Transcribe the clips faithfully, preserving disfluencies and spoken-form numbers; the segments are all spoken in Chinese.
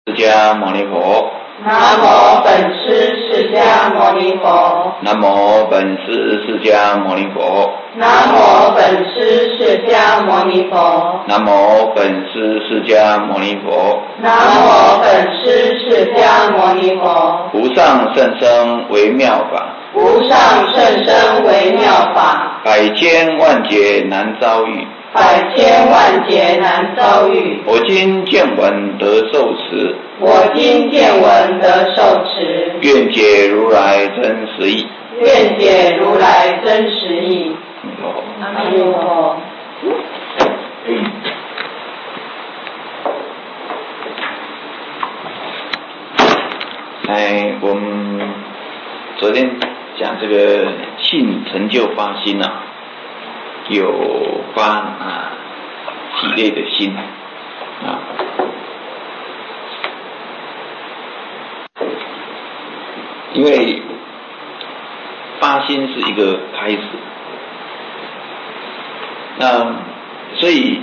释迦牟尼佛。 南无本师释迦牟尼佛。 南无本师释迦牟尼佛。 南无本师释迦牟尼佛。 南无本师释迦牟尼佛。 南无本师释迦牟尼佛。 无上甚深微妙法。 无上甚深微妙法。 百千万劫难遭遇。 百千万劫难遭遇。 我今见闻得受持。 我今见闻得受持。 愿解如来真实义。 愿解如来真实义。阿弥陀佛。 哎，我们昨天讲这个信成就发心啊，有发啊几类的心啊。因为发心是一个开始，那所以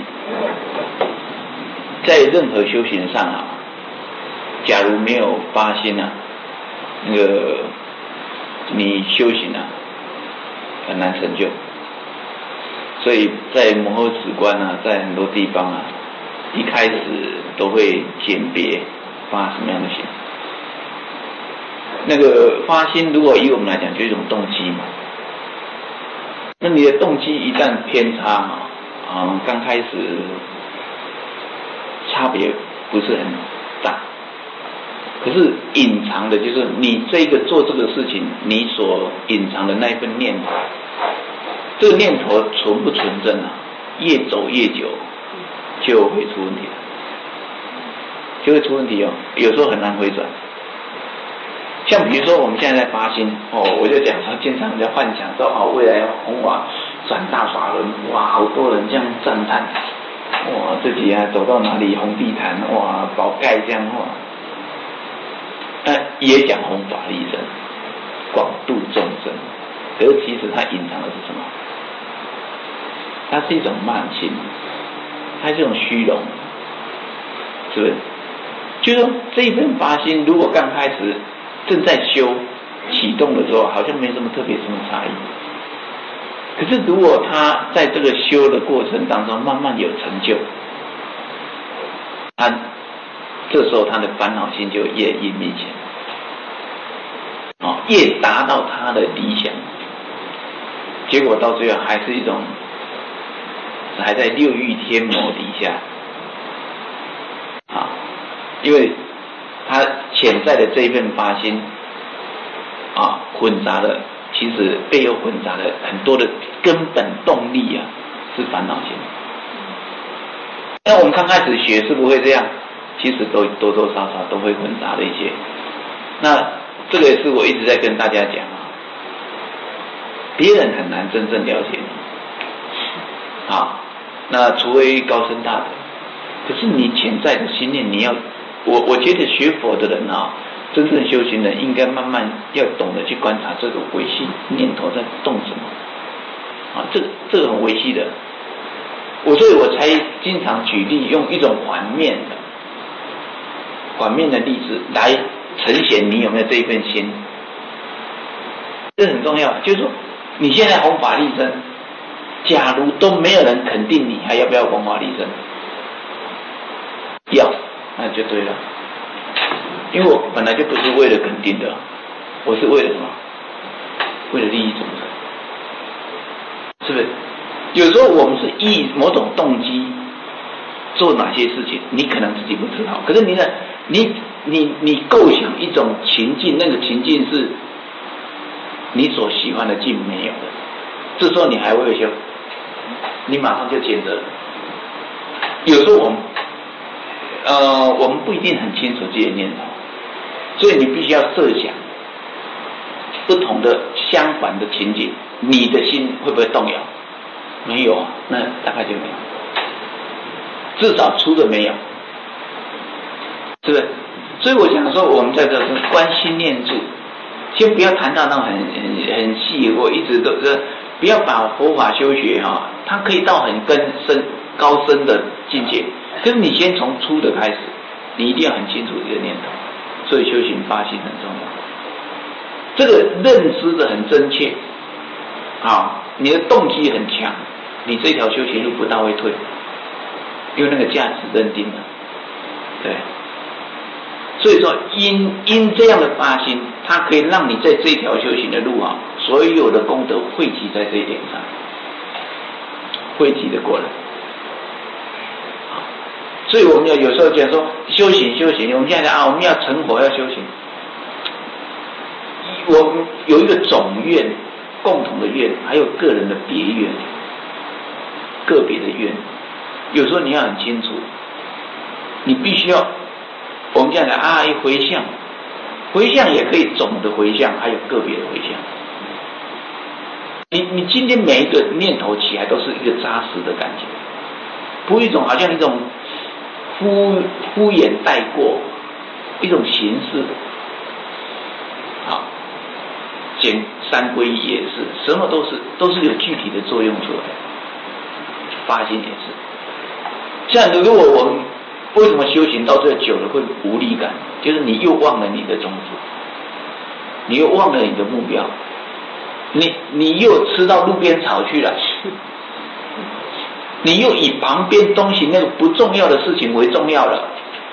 在任何修行上啊，假如没有发心啊，那个你修行啊很难成就。所以在摩诃止观啊，在很多地方啊，一开始都会鉴别发什么样的心。那个发心，如果以我们来讲，就是一种动机嘛。那你的动机一旦偏差啊，嗯，刚开始差别不是很大，可是隐藏的就是你这个做这个事情，你所隐藏的那一份念头，这个念头纯不纯正啊？越走越久，就会出问题了，就会出问题哦。有时候很难回转。像比如说我们现在在发心哦，我就讲说，经常在幻想说哦，未来弘法转大法轮，哇，好多人这样赞叹，哇，自己啊走到哪里红地毯，哇，宝盖这样哇，那也讲弘法利生，广度众生，可是其实它隐藏的是什么？它是一种慢心，它是一种虚荣，是不是？就是说这一份发心，如果刚开始正在修启动的时候，好像没什么特别什么差异。可是如果他在这个修的过程当中慢慢有成就，他这时候他的烦恼心就越越明显，哦，越达到他的理想，结果到最后还是一种还在六欲天魔底下，啊，因为他潜在的这一份发心啊，混杂了，其实背后混杂了很多的根本动力啊，是烦恼心。那我们刚开始学是不会这样，其实都多多少少都会混杂的一些。那这个也是我一直在跟大家讲啊，别人很难真正了解你啊，那除非高深大德，可是你潜在的心念，你要。我我觉得学佛的人啊，真正修行人应该慢慢要懂得去观察这个微细念头在动什么，啊，这个这个很微细的，我所以我才经常举例用一种反面的反面的例子来呈现你有没有这一份心，这很重要。就是说你现在弘法利生，假如都没有人肯定你，还要不要弘法利生？要。那就对了，因为我本来就不是为了肯定的，我是为了什么？为了利益众生，是不是？有时候我们是依某种动机做哪些事情，你可能自己不知道，可是你呢，你你你构想一种情境，那个情境是你所喜欢的境没有的，这时候你还会修，你马上就谴责了。有时候我们。呃，我们不一定很清楚这些念头，所以你必须要设想不同的相反的情景，你的心会不会动摇？没有啊，那大概就没有，至少出的没有，是不是？所以我想说，我们在这是观心念住，先不要谈到那种很很很细，我一直都是不要把佛法修学哈、啊，它可以到很根深高深的境界。可是你先从粗的开始， 你一定要很清楚这个念头。所以修行发心很重要，这个认知的很真切，啊，你的动机很强，你这条修行路不大会退，因为那个价值认定了，对。所以说因因这样的发心，它可以让你在这条修行的路啊，所有的功德汇集在这一点上，汇集的过来。所以我们要有时候讲说修行修行，我们现在讲啊，我们要成佛要修行，我们有一个总愿，共同的愿，还有个人的别愿，个别的愿。有时候你要很清楚，你必须要，我们这样讲啊，一回向，回向也可以总的回向，还有个别的回向。你你今天每一个念头起来都是一个扎实的感觉，不是一种好像一种敷敷衍带过，一种形式。好，简三皈依也是，什么都是都是有具体的作用出来。发心也是。像如果我们为什么修行到这久了会无力感，就是你又忘了你的宗旨，你又忘了你的目标，你你又吃到路边草去了，你又以旁边东西那个不重要的事情为重要了。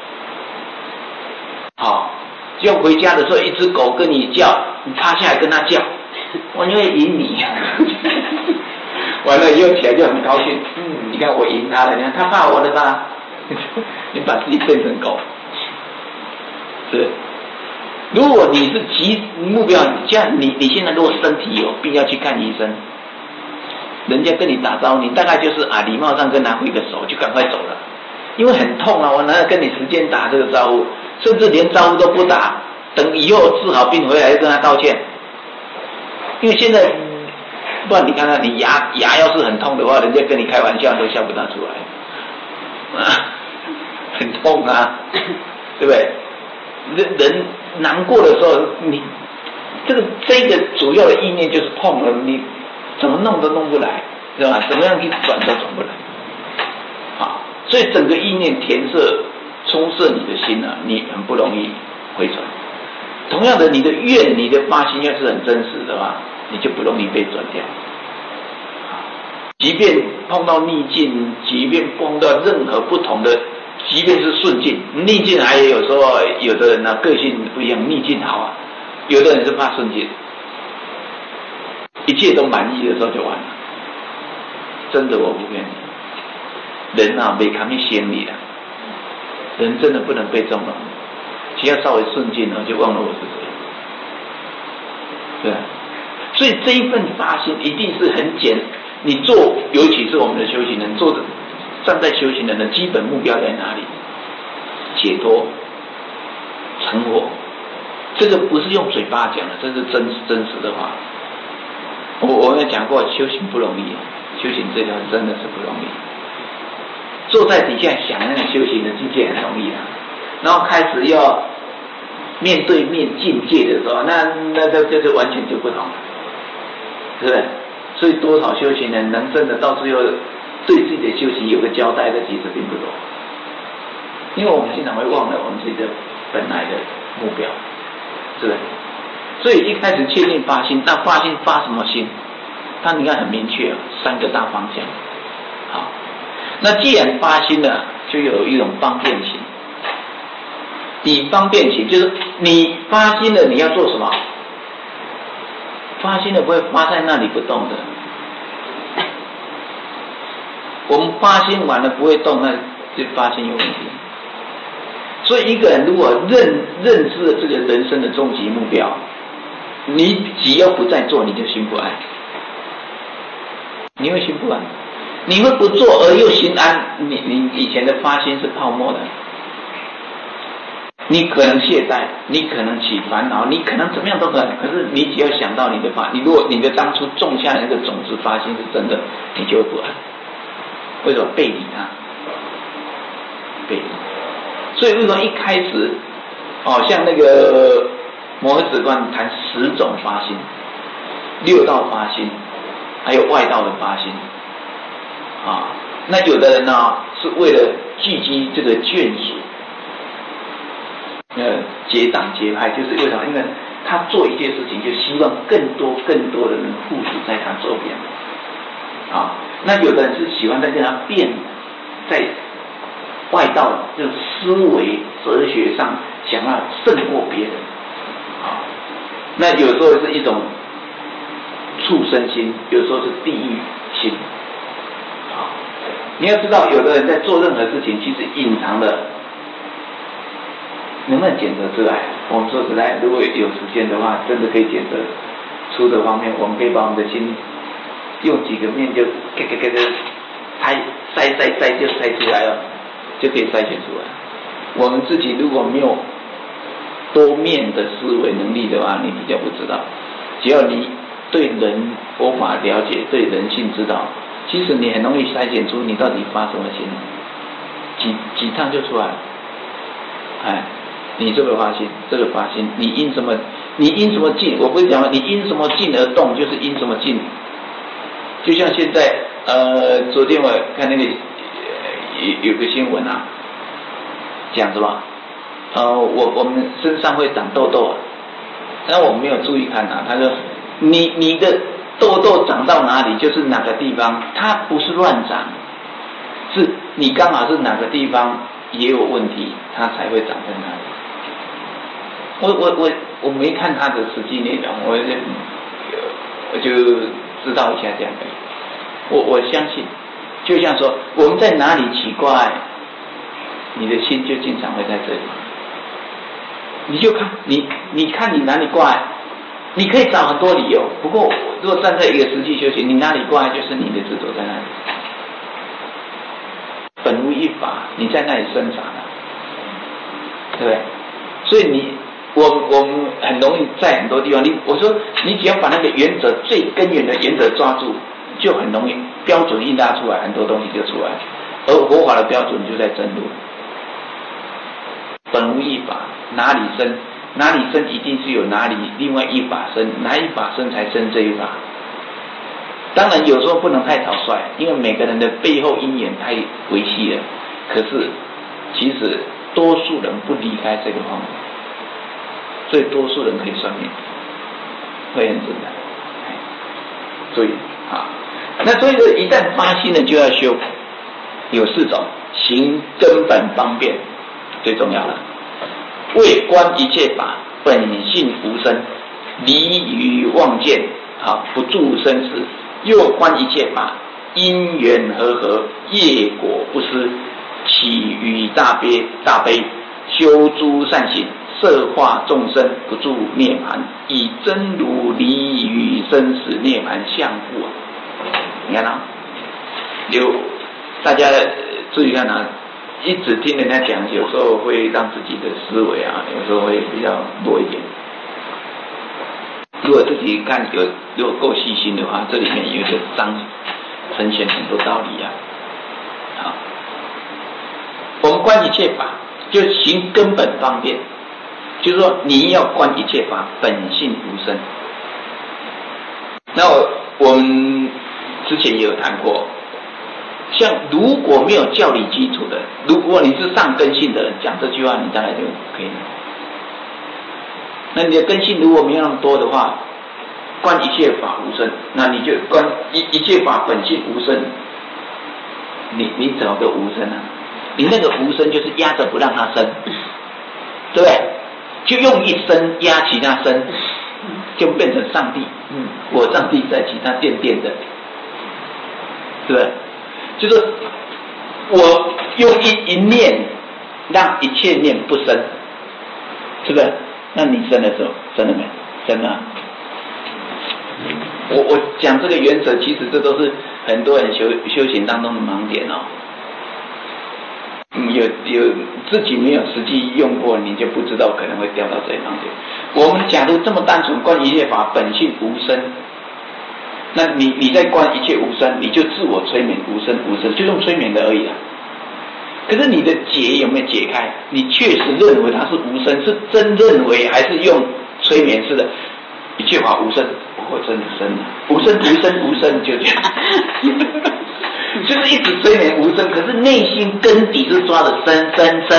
好，就回家的时候，一只狗跟你叫，你趴下来跟它叫，我就会赢你。完了以后起来就很高兴，嗯，你看我赢他了，你看他怕我的吧？你把自己变成狗，是。如果你是急目标，像你你现在如果身体有病要去看医生，人家跟你打招呼，你大概就是啊礼貌上跟他挥个手就赶快走了，因为很痛啊，我哪有跟你时间打这个招呼，甚至连招呼都不打，等以后治好病回来就跟他道歉，因为现在。不然你看看，你牙牙要是很痛的话，人家跟你开玩笑都笑不大出来，啊，很痛啊，对不对？人人难过的时候，你这个这个主要的意念就是痛了，你怎么弄都弄不来，是吧？怎么样去转都转不来，啊，所以整个意念填射充塞你的心啊，你很不容易回转。同样的，你的愿、你的发心要是很真实的话，你就不容易被转掉。即便碰到逆境，即便碰到任何不同的，即便是顺境，逆境还有时候有的人呢、啊、个性不一样，逆境好啊，有的人是怕顺境，一切都满意的时候就完了。真的我不骗你，人啊没看你心里啊，人真的不能被纵容，只要稍微顺境了就忘了我是谁。对，所以这一份发心一定是很简，你做，尤其是我们的修行人做的，站在修行人的基本目标在哪里？解脱、成佛，这个不是用嘴巴讲的，这是真真实的话。我我也讲过，修行不容易，修行这条真的是不容易。坐在底下想那个修行的境界很容易啊，然后开始要面对面境界的时候，那那这这就完全就不同了，对不对？所以多少修行人能真的到最后对自己的修行有个交代的，其实并不多，因为我们经常会忘了我们自己的本来的目标，是不是？所以一开始确定发心，那发心发什么心？它你看很明确，三个大方向。好，那既然发心了，就有一种方便行。以方便行，就是你发心了，你要做什么？发心了不会发在那里不动的。我们发心完了不会动，那就发心有问题。所以一个人如果认认知了这个人生的终极目标，你只要不再做，你就心不安。你会心不安，你会不做而又心安。你你以前的发心是泡沫的。你可能懈怠，你可能起烦恼，你可能怎么样都可能。可是你只要想到你的发，你如果你的当初种下那个种子发心是真的，你就会不安。为什么背离它？背离。所以为什么一开始，哦，像那个摩诃止观谈十种发心，六道发心，还有外道的发心，啊，那有的人呢是为了聚集这个眷属。 呃结党结派，就是为什么？因为他做一件事情，就希望更多更多的人附属在他周边。啊，那有的人是喜欢在跟他辩，在外道就思维哲学上想要胜过别人。啊，那有时候是一种畜生心，有时候是地狱心。啊，你要知道，有的人在做任何事情，其实隐藏的。能不能检测出来？我们说实在，如果有时间的话，真的可以检测。粗的方面，我们可以把我们的心用几个面就给给给给筛筛筛筛就筛出来了，就可以筛选出来。我们自己如果没有多面的思维能力的话，你比较不知道。只要你对人佛法了解，对人性知道，其实你很容易筛选出你到底发什么心，几几趟就出来了。哎。你这个发心，这个发心，你因什么？你因什么境？我不是讲了，你因什么境而动，就是因什么境。就像现在，呃，昨天我看那个有有个新闻啊，讲什么？呃，我我们身上会长痘痘啊，但我没有注意看啊。他说，你你的痘痘长到哪里，就是哪个地方，它不是乱长，是你刚好是哪个地方也有问题，它才会长在那里。我我我我没看他的实际内容，我就我就知道一下这样的。我我相信，就像说我们在哪里奇怪，你的心就经常会在这里。你就看你你看你哪里怪，你可以找很多理由。不过如果站在一个实际修行，你哪里怪就是你的执着在那里。本无一法，你在那里生长了，对不对？所以你。我我们很容易在很多地方，你我说你只要把那个原则最根源的原则抓住，就很容易标准一拉出来，很多东西就出来。而佛法的标准就在真如，本无一法，哪里生？哪里生一定是有哪里另外一法生，哪一法生才生这一法。当然有时候不能太草率，因为每个人的背后因缘太维系了。可是其实多数人不离开这个方面。所以多数人可以算命，会很简单。所以啊，那所以说一旦发心了就要修，有四种行根本方便，最重要了。为观一切法本性无生，离于妄见，啊，不住生死；又观一切法因缘和合，业果不失，起于大悲大悲，修诸善行。摄化众生不住涅槃，以真如离于生死涅槃相互啊！你看啊，有大家注意看啊，一直听人家讲，有时候会让自己的思维啊，有时候会比较弱一点。如果自己看有，如果够细心的话，这里面有一个章呈现很多道理啊。好，我们观一切法，就行根本方便。就是说，你要观一切法本性无生。那我我们之前也有谈过，像如果没有教理基础的，如果你是上根性的人，讲这句话，你当然就可以了。那你的根性如果没有那么多的话，观一切法无生，那你就观一一切法本性无生。你你怎么个无生呢？你那个无生就是压着不让它生，对不对？就用一生压其他生，就变成上帝。嗯，我上帝在其他垫垫的，对不对？就是我用一一念让一切念不生，是不是？那你生的时候生了没？生了。我我讲这个原则，其实这都是很多人修修行当中的盲点哦。嗯，有有自己没有实际用过，你就不知道可能会掉到这一方面。我们假如这么单纯观一切法本性无生，那你你在观一切无生，你就自我催眠无生无生，就用催眠的而已啦。可是你的结有没有解开？你确实认为它是无生，是真认为还是用催眠式的？一切法无生，不过真的生了，无生无生无生，就这样。就是一直催眠无声，可是内心根底是抓的生生生，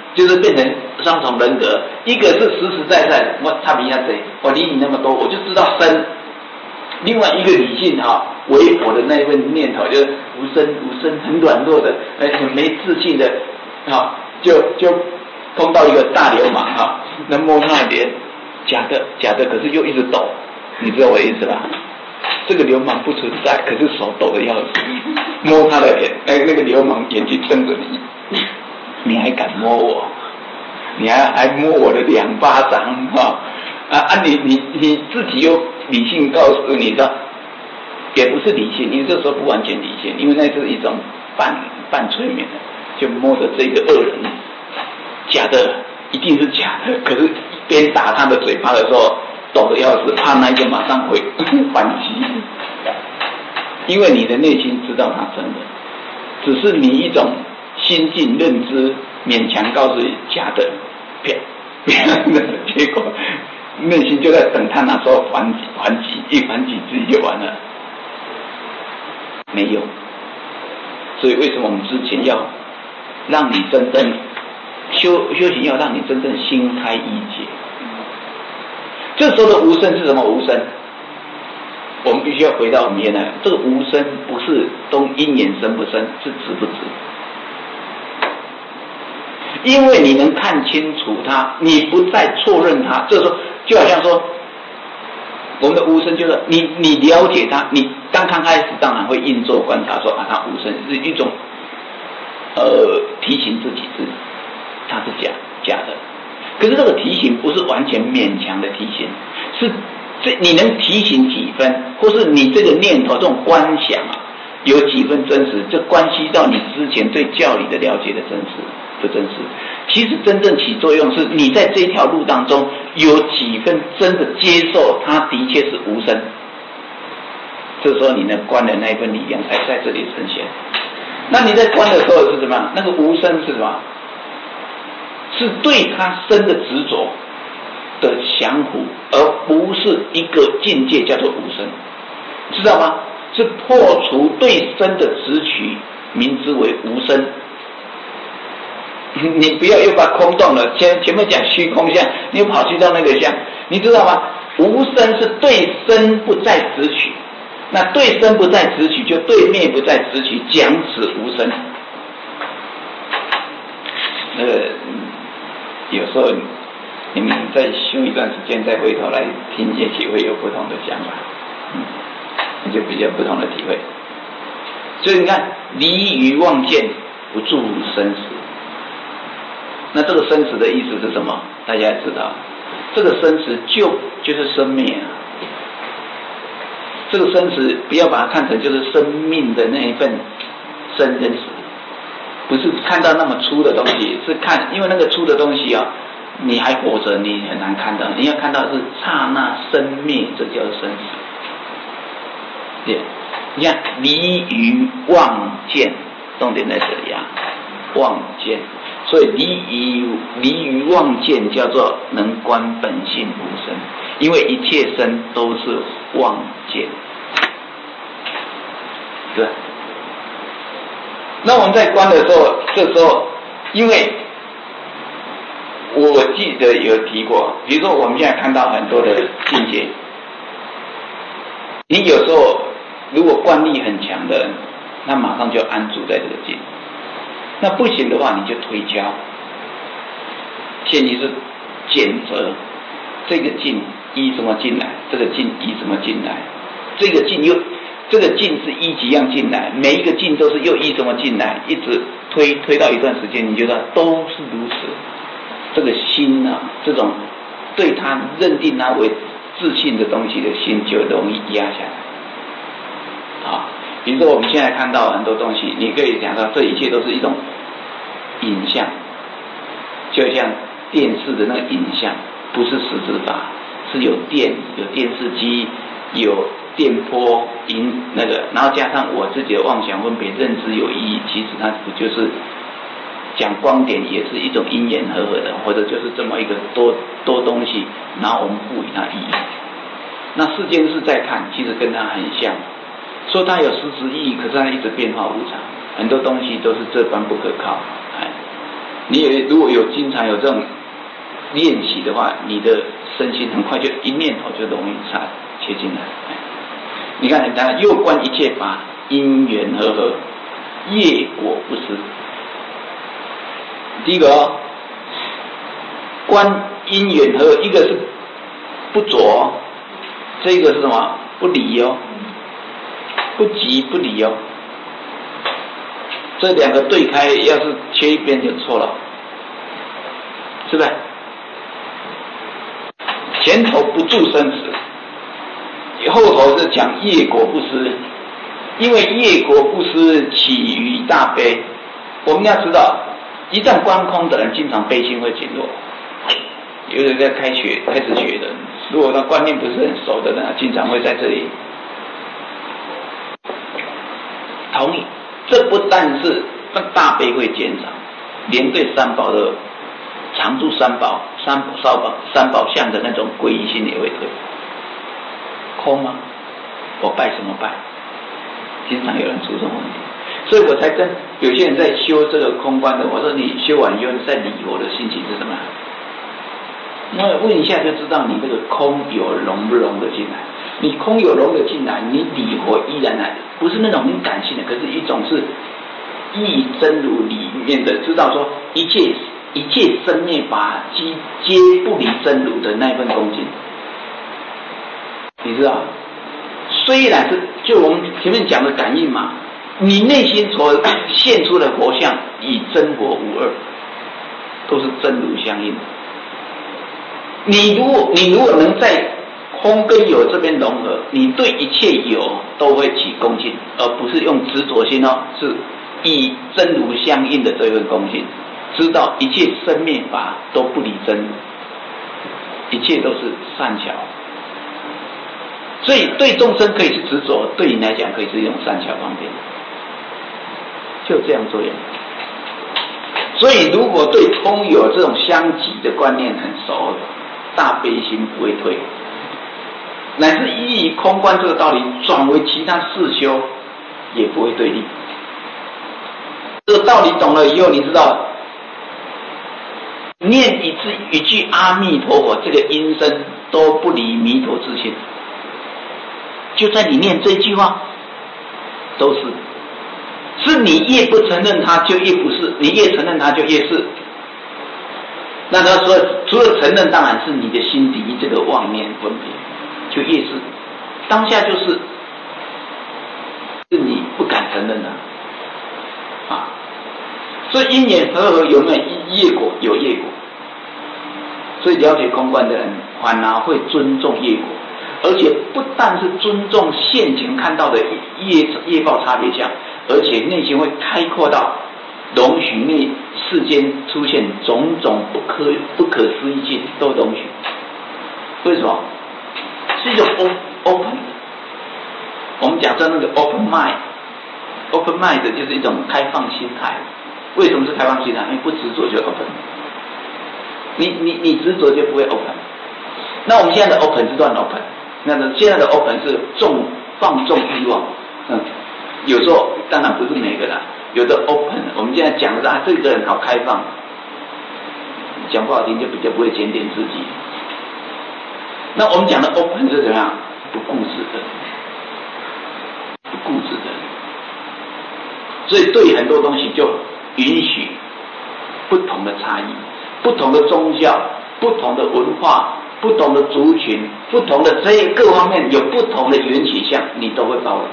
就是变成双重人格，一个是实实在在我差别下谁，我离你那么多，我就知道生；另外一个理性哈、啊，微薄的那一份念头，就是无声无声，很软弱的，很没自信的，哈，就就碰到一个大流氓哈，那摸他的脸，假的假的，可是又一直抖，你知道我的意思吧？这个流氓不存在，可是手抖的要死，摸他的脸，那那个流氓眼睛瞪着你。你还敢摸我？你还还摸我的两巴掌哈、哦？啊啊！你你你自己又理性告诉你的，也不是理性，因为这时候不完全理性，因为那是一种半半催眠的，就摸着这个恶人，假的一定是假的，可是一边打他的嘴巴的时候，抖得要死，怕那个马上会反击，因为你的内心知道他真的，只是你一种。心境认知勉强告诉你假的，骗骗的，结果内心就在等他那时候还击，还击一还击自己就完了，没有。所以为什么我们之前要让你真正修修行，要让你真正心开意解？这时候的无声是什么无声？我们必须要回到我们原来，这个无声不是东因缘生不生，是直不直。因为你能看清楚它，你不再错认它，这时候就好像说，我们的无声就是你你了解它，你刚刚开始当然会硬做观察说啊，它无声是一种呃提醒自己是它是假假的，可是这个提醒不是完全勉强的提醒，是这你能提醒几分，或是你这个念头这种观想啊，有几分真实，这关系到你之前对教理的了解的真实。不真实，其实真正起作用是你在这条路当中有几分真的接受它的确是无声，这时候你呢观的那一份力量才在这里呈现。那你在观的时候是什么？那个无声是什么？是对它生的执着的降伏，而不是一个境界叫做无声，知道吗？是破除对生的执取，名之为无声。你不要又把空洞了，前前面讲虚空相，你又跑去到那个相，你知道吗？无声是对身不再执取，那对身不再执取，就对灭不再执取，讲此无声。那个有时候你们再修一段时间，再回头来听，也许会有不同的想法，嗯，你就比较不同的体会。所以你看，离于妄见，不住生死。那这个生死的意思是什么？大家也知道，这个生死就就是生灭啊。这个生死不要把它看成就是生命的那一份生跟死，不是看到那么粗的东西，是看，因为那个粗的东西啊，你还活着，你很难看到，你要看到的是刹那生灭，这叫生死。对，你看离于妄见，重点在这里啊，妄见。所以离于离于妄见叫做能观本性无生，因为一切生都是妄见，对吧？那我们在观的时候，这时候因为我记得有提过，比如说我们现在看到很多的境界，你有时候如果观力很强的人，那马上就安住在这个境。那不行的话，你就推敲。前提是检责这个境依什么进来，这个境依什么进来，这个境又这个境是依几样进来，每一个境都是又依什么进来，一直推推到一段时间，你觉得都是如此。这个心啊，这种对他认定他为自信的东西的心，就容易压下来。啊。比如说我们现在看到很多东西，你可以讲到这一切都是一种影像，就像电视的那个影像，不是实质法，是有电，有电视机，有电波影那个，然后加上我自己的妄想分别认知有意义，其实它不就是讲光点也是一种因缘和合的，或者就是这么一个多多东西，然后我们赋予它意义。那世间是在看，其实跟它很像。说它有实质意义，可是它一直变化无常，很多东西都是这般不可靠。哎， 你也如果有经常有这种练习的话，你的身心很快就一念头就容易插切进来。你看，他又观一切法因缘和合，业果不失。第一个哦，观因缘和合，一个是不着，这个是什么？不离哦，不急不离哦。这两个对开，要是切一边就错了，是不是？前头不住生死，后头是讲业果不失，因为业果不失起于大悲。我们要知道，一旦观空的人，经常悲心会减弱。有人在开学开始学的，如果他观念不是很熟的呢，经常会在这里。同意，这不但是大悲会减少，连对三宝的常住三宝、三三宝、三宝相的那种皈依心也会退。空吗？我拜什么拜？经常有人出这种问题，所以我才跟有些人在修这个空观的，我说你修完以后，你在理我的心情是什么？那问一下就知道你这个空有融不融得进来。你空有融得进来，你理活依然来，不是那种很感性的，可是一种是义真如里面的，知道说一切一切生灭法皆皆不离真如的那份恭敬。你知道，虽然是就我们前面讲的感应嘛，你内心所现出的活相与真佛无二，都是真如相应的。你如果你如果能在空跟有这边融合，你对一切有都会起恭敬，而不是用执着心哦，是以真如相应的这份恭敬，知道一切生灭法都不离真如，一切都是善巧。所以对众生可以是执着，对你来讲可以是一种善巧方便，就这样做呀。所以如果对空有这种相即的观念很熟，大悲心不会退，乃至依空观这个道理转为其他四修也不会对立。这个道理懂了以后，你知道念一字一句阿弥陀佛，这个音声都不离弥陀自性。就在你念这句话，都是，是你越不承认它，就越不是；你越承认它，就越是。那他说，除了承认，当然是你的心底这个妄念分别，就越是。当下就是，是你不敢承认的啊。所以因缘和合有没有业果？有业果。所以了解空观的人，反而会尊重业果。而且不但是尊重现前看到的业业报差别相，而且内心会开阔到容许内世间出现种种不可不可思议境都容许。为什么？是一种 open。我们讲说那个 open mind，open mind 就是一种开放心态。为什么是开放心态？因为不执着就 open。你你你执着就不会 open。那我们现在的 open 是乱 open。那个现在的 open 是重放纵欲望，嗯，有时候当然不是每个啦，有的 open， 我们现在讲的是啊，这个人好开放，讲不好听就比较不会检点自己。那我们讲的 open 是怎么样？不固执的，不固执的，所以对很多东西就允许不同的差异，不同的宗教，不同的文化。不同的族群，不同的这些各方面有不同的缘起相，你都会包容。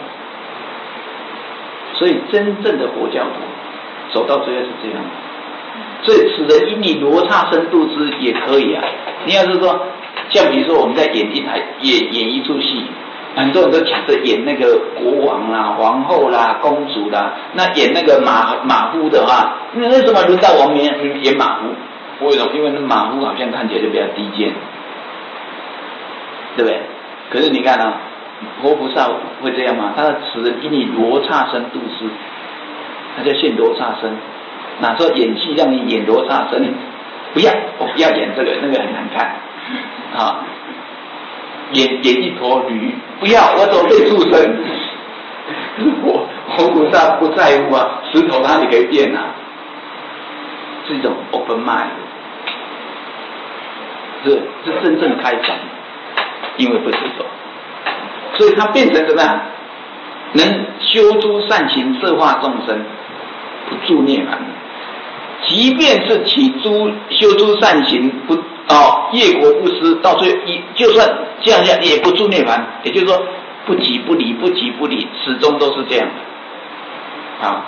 所以真正的佛教徒走到最后是这样的。所以此人因你罗刹身度之也可以啊。你要是说，像比如说我们在演一台演演一出戏，很多人都抢着演那个国王啦、皇后啦、公主啦，那演那个马马夫的话，那为什么轮到我们演演马夫？为什么？因为那马夫好像看起来就比较低贱。对不对？可是你看啊，活菩萨会这样吗？他的此人因你罗刹身度之，他叫现罗刹身。哪时候演戏让你演罗刹身？不要，我不要演这个，那个很难看啊。演演一坨驴，不要，我走被畜生。我活菩萨不在乎啊，石头哪里可以变啊？ 是一种 open mind， 是是真正开放，因为不执着，所以它变成怎么样？能修诸善行，摄化众生，不住涅槃。即便是起诸修诸善行，不哦业果不失，到最后就算这样下也不住涅槃，也就是说不即不离，不即不离，始终都是这样的。啊，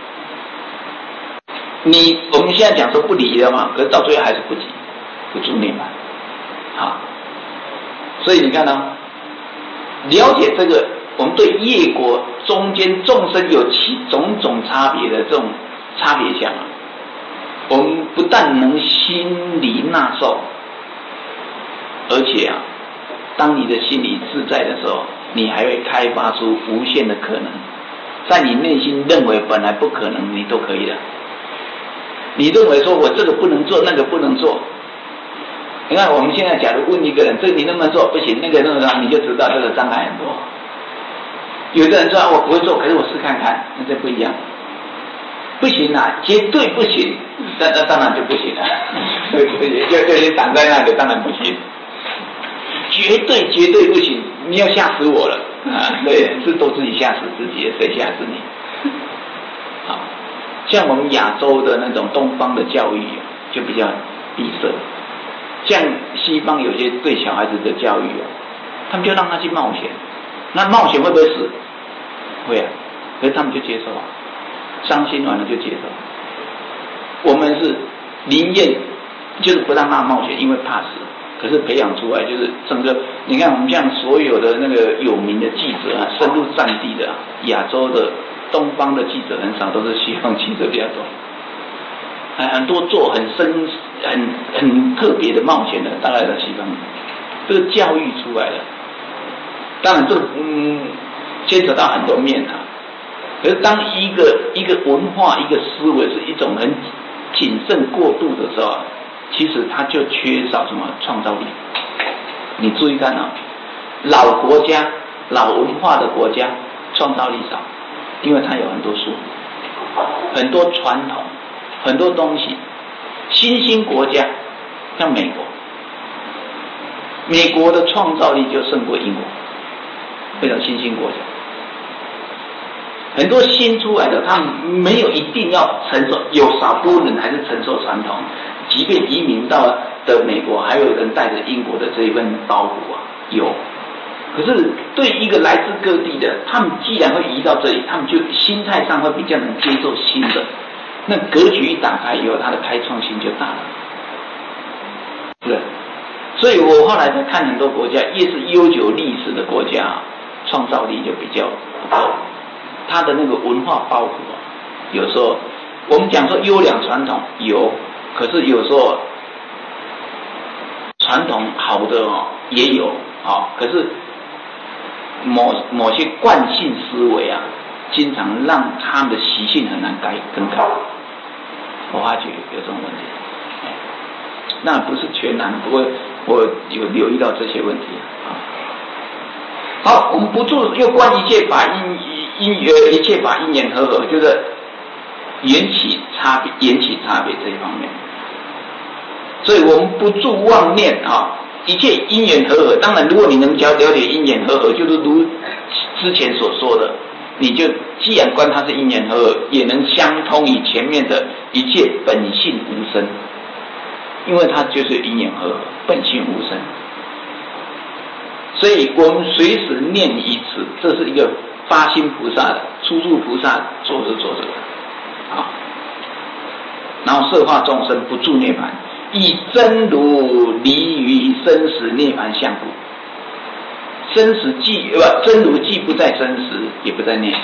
你我们现在讲说不离了嘛，可是到最后还是不即不住涅槃。好，所以你看呢，了解这个，我们对业果中间众生有其种种差别的这种差别相啊，我们不但能心离纳受，而且啊，当你的心里自在的时候，你还会开发出无限的可能，在你内心认为本来不可能，你都可以了。你认为说我这个不能做，那个不能做。你看我们现在假如问一个人，这个你能不能做？不行，那个那个你就知道这个障碍很多。有的人说我不会做，可是我试看看，那这不一样。不行啊，绝对不行，那那当然就不行了，对不对？就就你挡在那里，当然不行，绝对绝对不行，你要吓死我了啊！对，是都自己吓死自己，谁吓死你？好，像我们亚洲的那种东方的教育就比较闭塞，像西方有些对小孩子的教育啊，他们就让他去冒险，那冒险会不会死？会啊，可是他们就接受啊。伤心完了就接受，我们是宁愿就是不让他冒险，因为怕死。可是培养出来就是整个，你看我们像所有的那个有名的记者啊，深入战地的、啊、亚洲的、东方的记者很少，都是西方记者比较多。很多做很深、很很特别的冒险的，大概在西方。这个教育出来的，当然这嗯牵扯到很多面啊。可是当一个一个文化一个思维是一种很谨慎过度的时候，其实它就缺少什么创造力。你注意看啊，老国家老文化的国家创造力少，因为它有很多书，很多传统，很多东西。新兴国家像美国，美国的创造力就胜过英国，非常新兴国家。很多新出来的，他们没有一定要承受，有少部分人还是承受传统，即便移民到的美国，还有人带着英国的这一份包袱啊，有。可是对一个来自各地的，他们既然会移到这里，他们就心态上会比较能接受新的，那格局一打开以后，他的开创性就大了，对。所以我后来在看很多国家，越是悠久历史的国家，创造力就比较不够。他的那个文化包袱啊，有时候我们讲说优良传统有，可是有时候传统好的哦也有哦，可是某某些惯性思维啊，经常让他们的习性很难改更改。我发觉有这种问题，那不是全然，不过我有留意到这些问题啊。好，我们不住又观一切法因因呃一切法因缘和合，就是缘起差别，缘起差别这一方面。所以我们不住妄念啊，一切因缘和合。当然，如果你能了解因缘和合，就是如之前所说的，你就既然观它是因缘和合，也能相通于前面的一切本性无生，因为它就是因缘和合，本性无生。所以我们随时念一次，这是一个发心菩萨的初入菩萨做着做着啊，然后摄化众生，不住涅槃，以真如离于生死涅槃相故。生死既不真如既不在生死，也不在涅槃，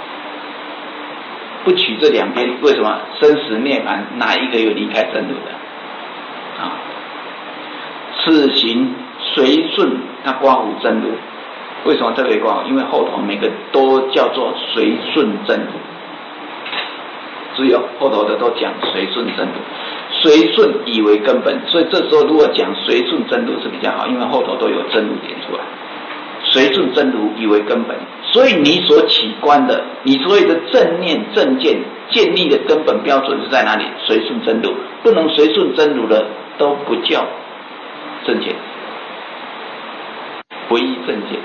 不取这两边。为什么生死涅槃哪一个有离开真如的啊？此行随顺他刮胡真如，为什么特别刮胡？因为后头每个都叫做随顺真如，注意哦，后头的都讲随顺真如，随顺以为根本，所以这时候如果讲随顺真如是比较好，因为后头都有真如点出来。随顺真如以为根本，所所以你所起观的，你所谓的正念正见建立的根本标准是在哪里？随顺真如，不能随顺真如的都不叫正见，唯一正见。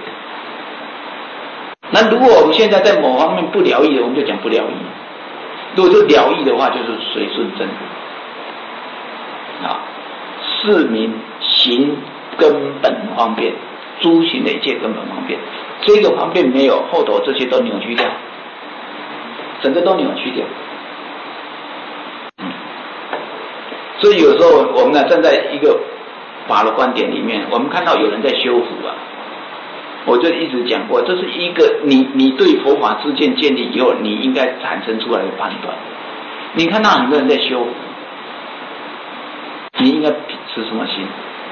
那如果我们现在在某方面不了义的，我们就讲不了义；如果是了义的话，就是随顺真如。啊，是名行根本方便，诸行的一切根本方便。这个方便没有，后头这些都扭曲掉，整个都扭曲掉。嗯，所以有时候我们呢站在一个法的观点里面，我们看到有人在修福啊，我就一直讲过，这是一个你你对佛法知见建立以后，你应该产生出来的判断。你看到很多人在修福，你应该持什么心？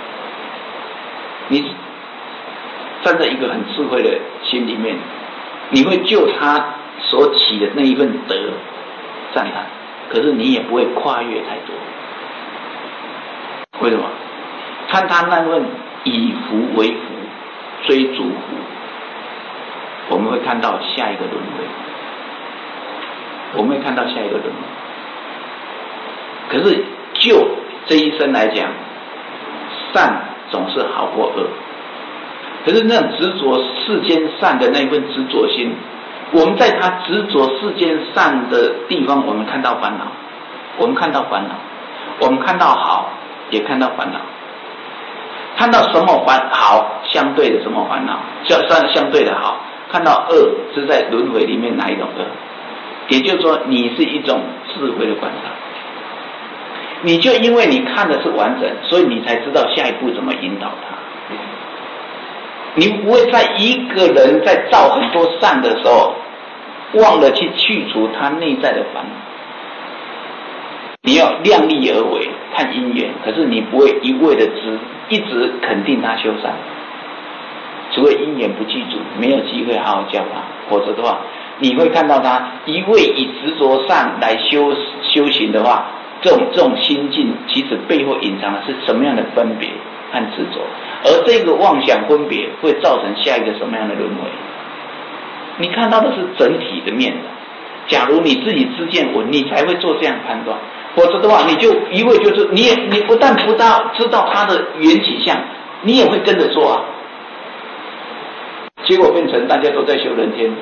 你站在一个很智慧的心里面，你会就他所起的那一份德赞叹，可是你也不会跨越太多。为什么？看他那份以福为福，追逐福，我们会看到下一个轮回，我们会看到下一个轮回。可是就这一生来讲，善总是好过恶。可是那种执着世间善的那份执着心，我们在他执着世间善的地方，我们看到烦恼，我们看到烦恼，我们看到好，也看到烦恼。看到什么烦好，相对的什么烦恼，相相对的好；看到恶，是在轮回里面哪一种恶？也就是说，你是一种智慧的观察。你就因为你看的是完整，所以你才知道下一步怎么引导他。你不会在一个人在造很多善的时候，忘了去去除他内在的烦恼。你要量力而为，看因缘，可是你不会一味的只一直肯定他修善，除非因缘不记住，没有机会好好教他，否则的话，你会看到他一味以执着善来修修行的话，这种这种心境，其实背后隐藏的是什么样的分别和执着，而这个妄想分别会造成下一个什么样的轮回？你看到的是整体的面的。假如你自己知见闻，你才会做这样判断。否则的话，你就一味就是你也你不但不到知道它的缘起相，你也会跟着做啊。结果变成大家都在修人天，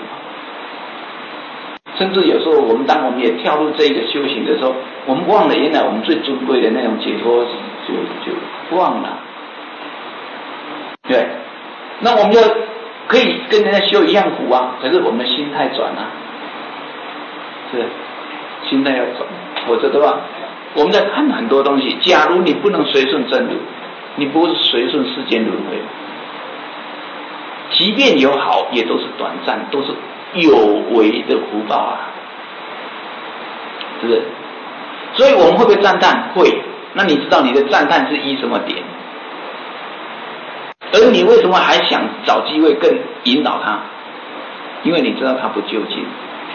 甚至有时候我们当我们也跳入这个修行的时候，我们忘了原来我们最尊贵的那种解脱，就就忘了。对，那我们就可以跟人家修一样苦啊，可是我们的心态转啊，是心态要转。否则的话，我们在看很多东西。假如你不能随顺真如，你不是随顺世间轮回，即便有好，也都是短暂，都是有为的福报啊，是不是？所以我们会不会赞叹？会。那你知道你的赞叹是依什么点？而你为什么还想找机会更引导他？因为你知道他不究竟。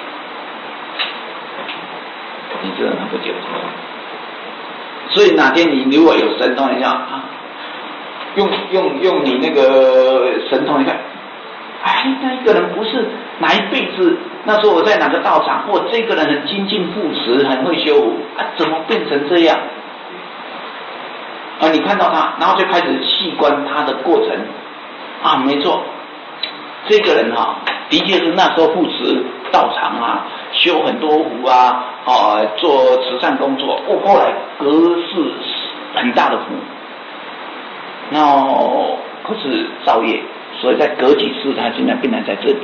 你知道他不究竟，所以哪天你如果有神通，你想啊，用用用你那个神通，你看，哎，那一个人不是哪一辈子那时候我在哪个道场，或这个人很精进护持，很会修护啊，怎么变成这样？啊，你看到他，然后就开始细观他的过程啊，没错，这个人哈、啊，的确是那时候护持道场啊，修很多福啊。哦，做慈善工作，哦，后来隔世很大的福，然后开始造业，所以在隔几世，他竟然变成在这里，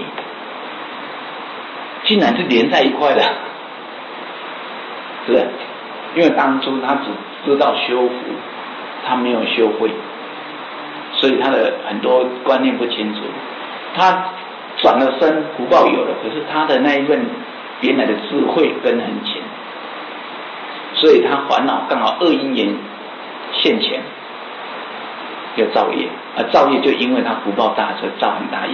竟然是连在一块的，是不是？因为当初他只知道修福，他没有修慧，所以他的很多观念不清楚，他转了身，福报有了，可是他的那一份原来的智慧根很浅，所以他烦恼刚好恶因缘现前，要造业，而造业就因为他福报大，所以造很大业。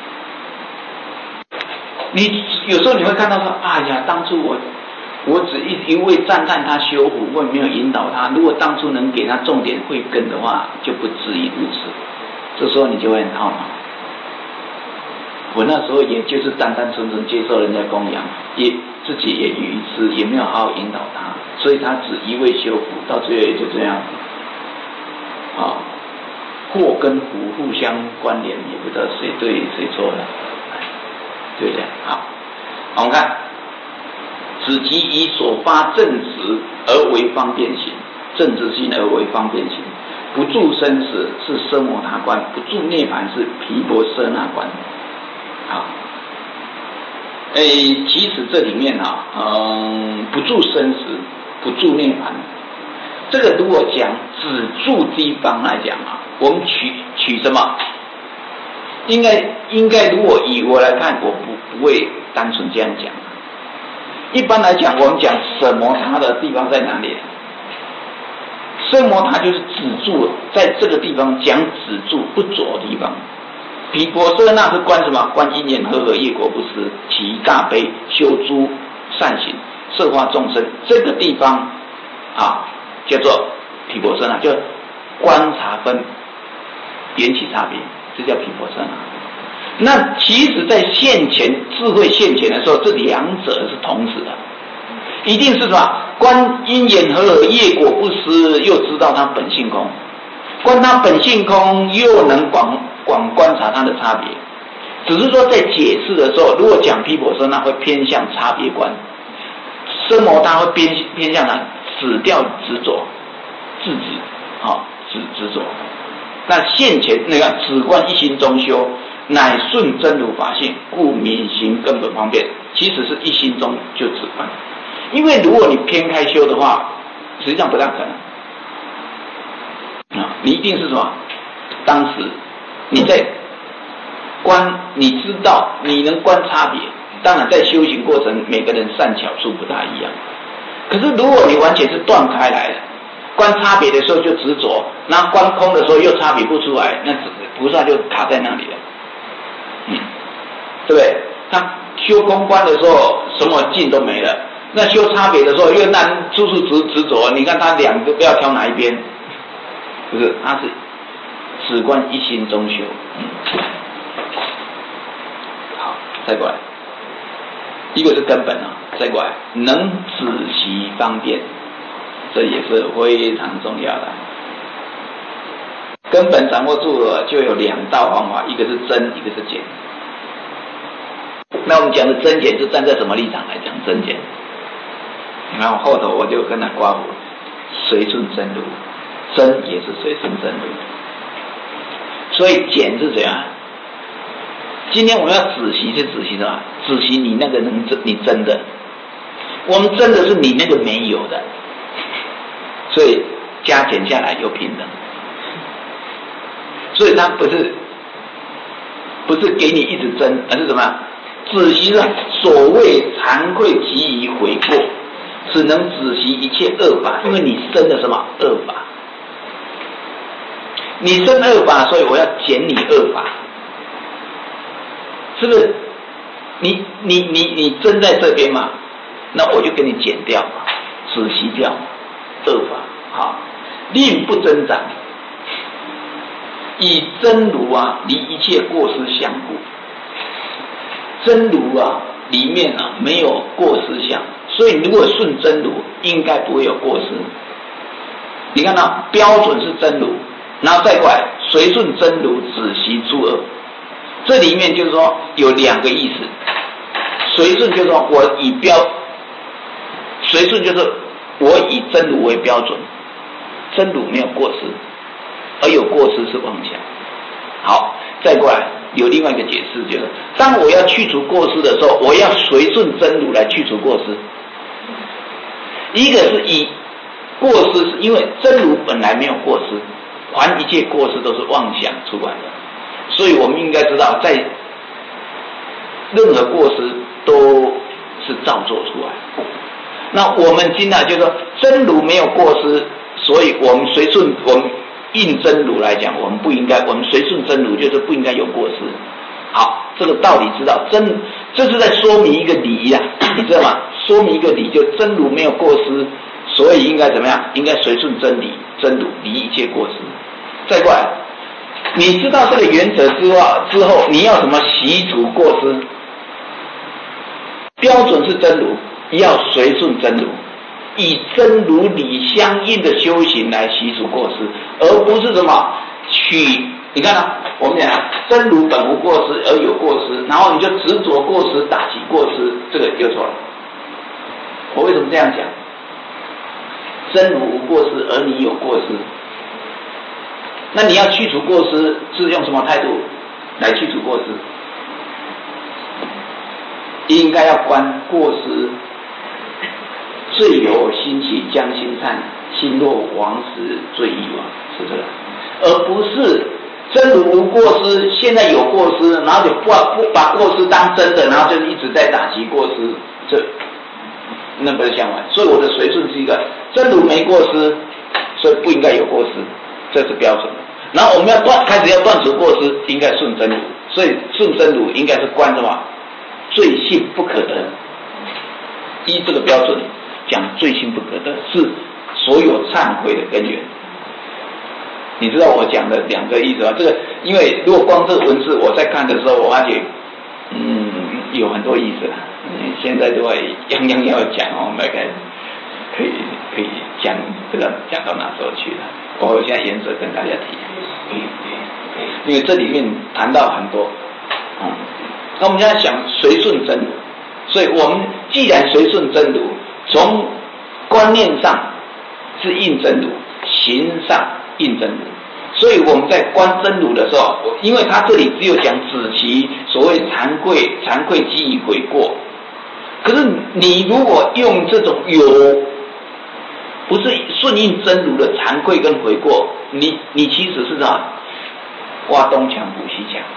你有时候你会看到说，哎呀，当初我我只一一味赞叹他修福，我也没有引导他。如果当初能给他重点慧根的话，就不至于如此。这时候你就会很懊恼。 我那时候也就是单单纯纯接受人家供养，也自己也愚痴，也没有好好引导他，所以他只一味修福，到最后也就这样子。啊，祸跟福互相关联，也不知道谁对谁错了，对不对？好，我们看，此即以所发正直而为方便行，正直心而为方便行。不住生死是奢摩他观，不住涅槃是毗婆舍那观。好，诶，其实这里面啊，嗯，不住生死，不住涅槃，这个如果讲只住地方来讲啊，我们取取什么？应该应该，如果以我来看，我不不会单纯这样讲。一般来讲，我们讲奢摩他的地方在哪里？奢摩他就是止住，在这个地方讲止住不着的地方。毗婆舍那是观什么？观因缘和合，业果不失，起大悲，修诸善行，摄化众生。这个地方啊，叫做毗婆舍那，就观察分缘起差别，这叫毗婆舍那。那其实在现前智慧现前的时候，这两者是同时的，一定是什么？观因缘和合，业果不失，又知道它本性空。观它本性空，又能广广观察它的差别。只是说在解释的时候，如果讲毗婆舍那会偏向差别观，奢摩他会偏偏向它止掉执着，制止，好执执着。那现前那个止观一心中修，乃顺真如法性，故免行根本方便。其实是一心中就止观，因为如果你偏开修的话，实际上不大可能。啊，你一定是什么？当时你在观，你知道你能观差别。当然，在修行过程，每个人善巧处不大一样。可是，如果你完全是断开来的，观差别的时候就执着，那观空的时候又差别不出来，那菩萨就卡在那里了。嗯，对不对？他修空观的时候，什么劲都没了；那修差别的时候，又那处处执执着。你看他两个不要挑哪一边。不是，他是止观一心中修。嗯，好，再过来，一个是根本啊，再过来能止息方便，这也是非常重要的。根本掌握住了，就有两道方法，一个是增，一个是减。那我们讲的增减是站在什么立场来讲增减？然后后头我就跟他刮胡，随顺真如。真也是随顺真如，所以减是怎样？今天我们要仔细是仔细的嘛，仔细你那个能真，你真的，我们真的是你那个没有的，所以加减下来又平等，所以它不是不是给你一直争，而是什么？仔细的所谓惭愧及于悔过，只能仔细一切恶法，因为你生了什么恶法？你生恶法，所以我要减你恶法，是不是？你你你你真在这边嘛，那我就给你减掉嘛，止息掉恶法，好，令不增长，以真如啊离一切过失相故。真如啊里面啊没有过失相，所以如果顺真如，应该不会有过失。你看到标准是真如。然后再过来，随顺真如，止息诸恶。这里面就是说有两个意思。随顺就是说我以标，随顺就是我以真如为标准，真如没有过失，而有过失是妄想。好，再过来有另外一个解释，就是当我要去除过失的时候，我要随顺真如来去除过失。一个是以过失，是因为真如本来没有过失。还一切过失都是妄想出来的，所以我们应该知道，在任何过失都是造作出来。那我们今天就是说，真如没有过失，所以我们随顺我们应真如来讲，我们不应该，我们随顺真如就是不应该有过失。好，这个道理知道，真这是在说明一个理呀、啊，你知道吗？说明一个理，就真如没有过失，所以应该怎么样？应该随顺真理，真如离一切过失。再过来， 你知道这个原则之外之后，你要什么习除过失？标准是真如，要随顺真如，以真如理相应的修行来习除过失，而不是什么取。你看啊，我们讲真如本无过失而有过失，然后你就执着过失打击过失，这个就错了。我为什么这样讲？真如无过失而你有过失，那你要去除过失是用什么态度来去除过失？应该要观过失，罪有心起将心忏，心若亡时罪亦亡，是这个，而不是真如无过失，现在有过失，然后就不不把过失当真的，然后就一直在打击过失，这那不是相反。所以我的随顺是一个真如没过失，所以不应该有过失，这是标准的。然后我们要断，开始要断除过失，应该顺真如，所以顺真如应该是观什么？罪性不可得。依这个标准讲，罪性不可得是所有忏悔的根源。你知道我讲的两个意思吗？这个因为如果光这个文字我在看的时候，我发觉嗯有很多意思了。嗯、现在都会样样要讲哦，我们大概可以可以讲，不知道讲到哪时候去了。我现在原则跟大家提，因为这里面谈到很多，嗯，那我们现在想随顺真如，所以我们既然随顺真如，从观念上是应真如，行上应真如，所以我们在观真如的时候，因为他这里只有讲止其所谓惭愧，惭愧即以悔过，可是你如果用这种有不是顺应真如的惭愧跟悔过，你你其实是什么？挖东墙补西墙，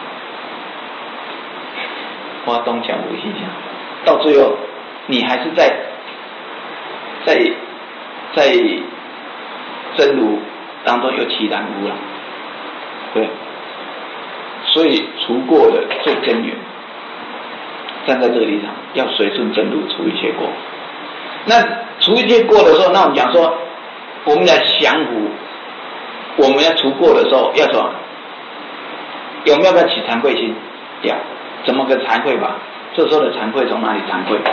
挖东墙补西墙，到最后你还是在在在真如当中又起染污了，对，所以除过的最根源，站在这个立场，要随顺真如除一切过。那除一切过的时候，那我们讲说，我们在降伏，我们要除过的时候要什么？有没有要起惭愧心？要，怎么个惭愧法？这时候的惭愧从哪里惭愧？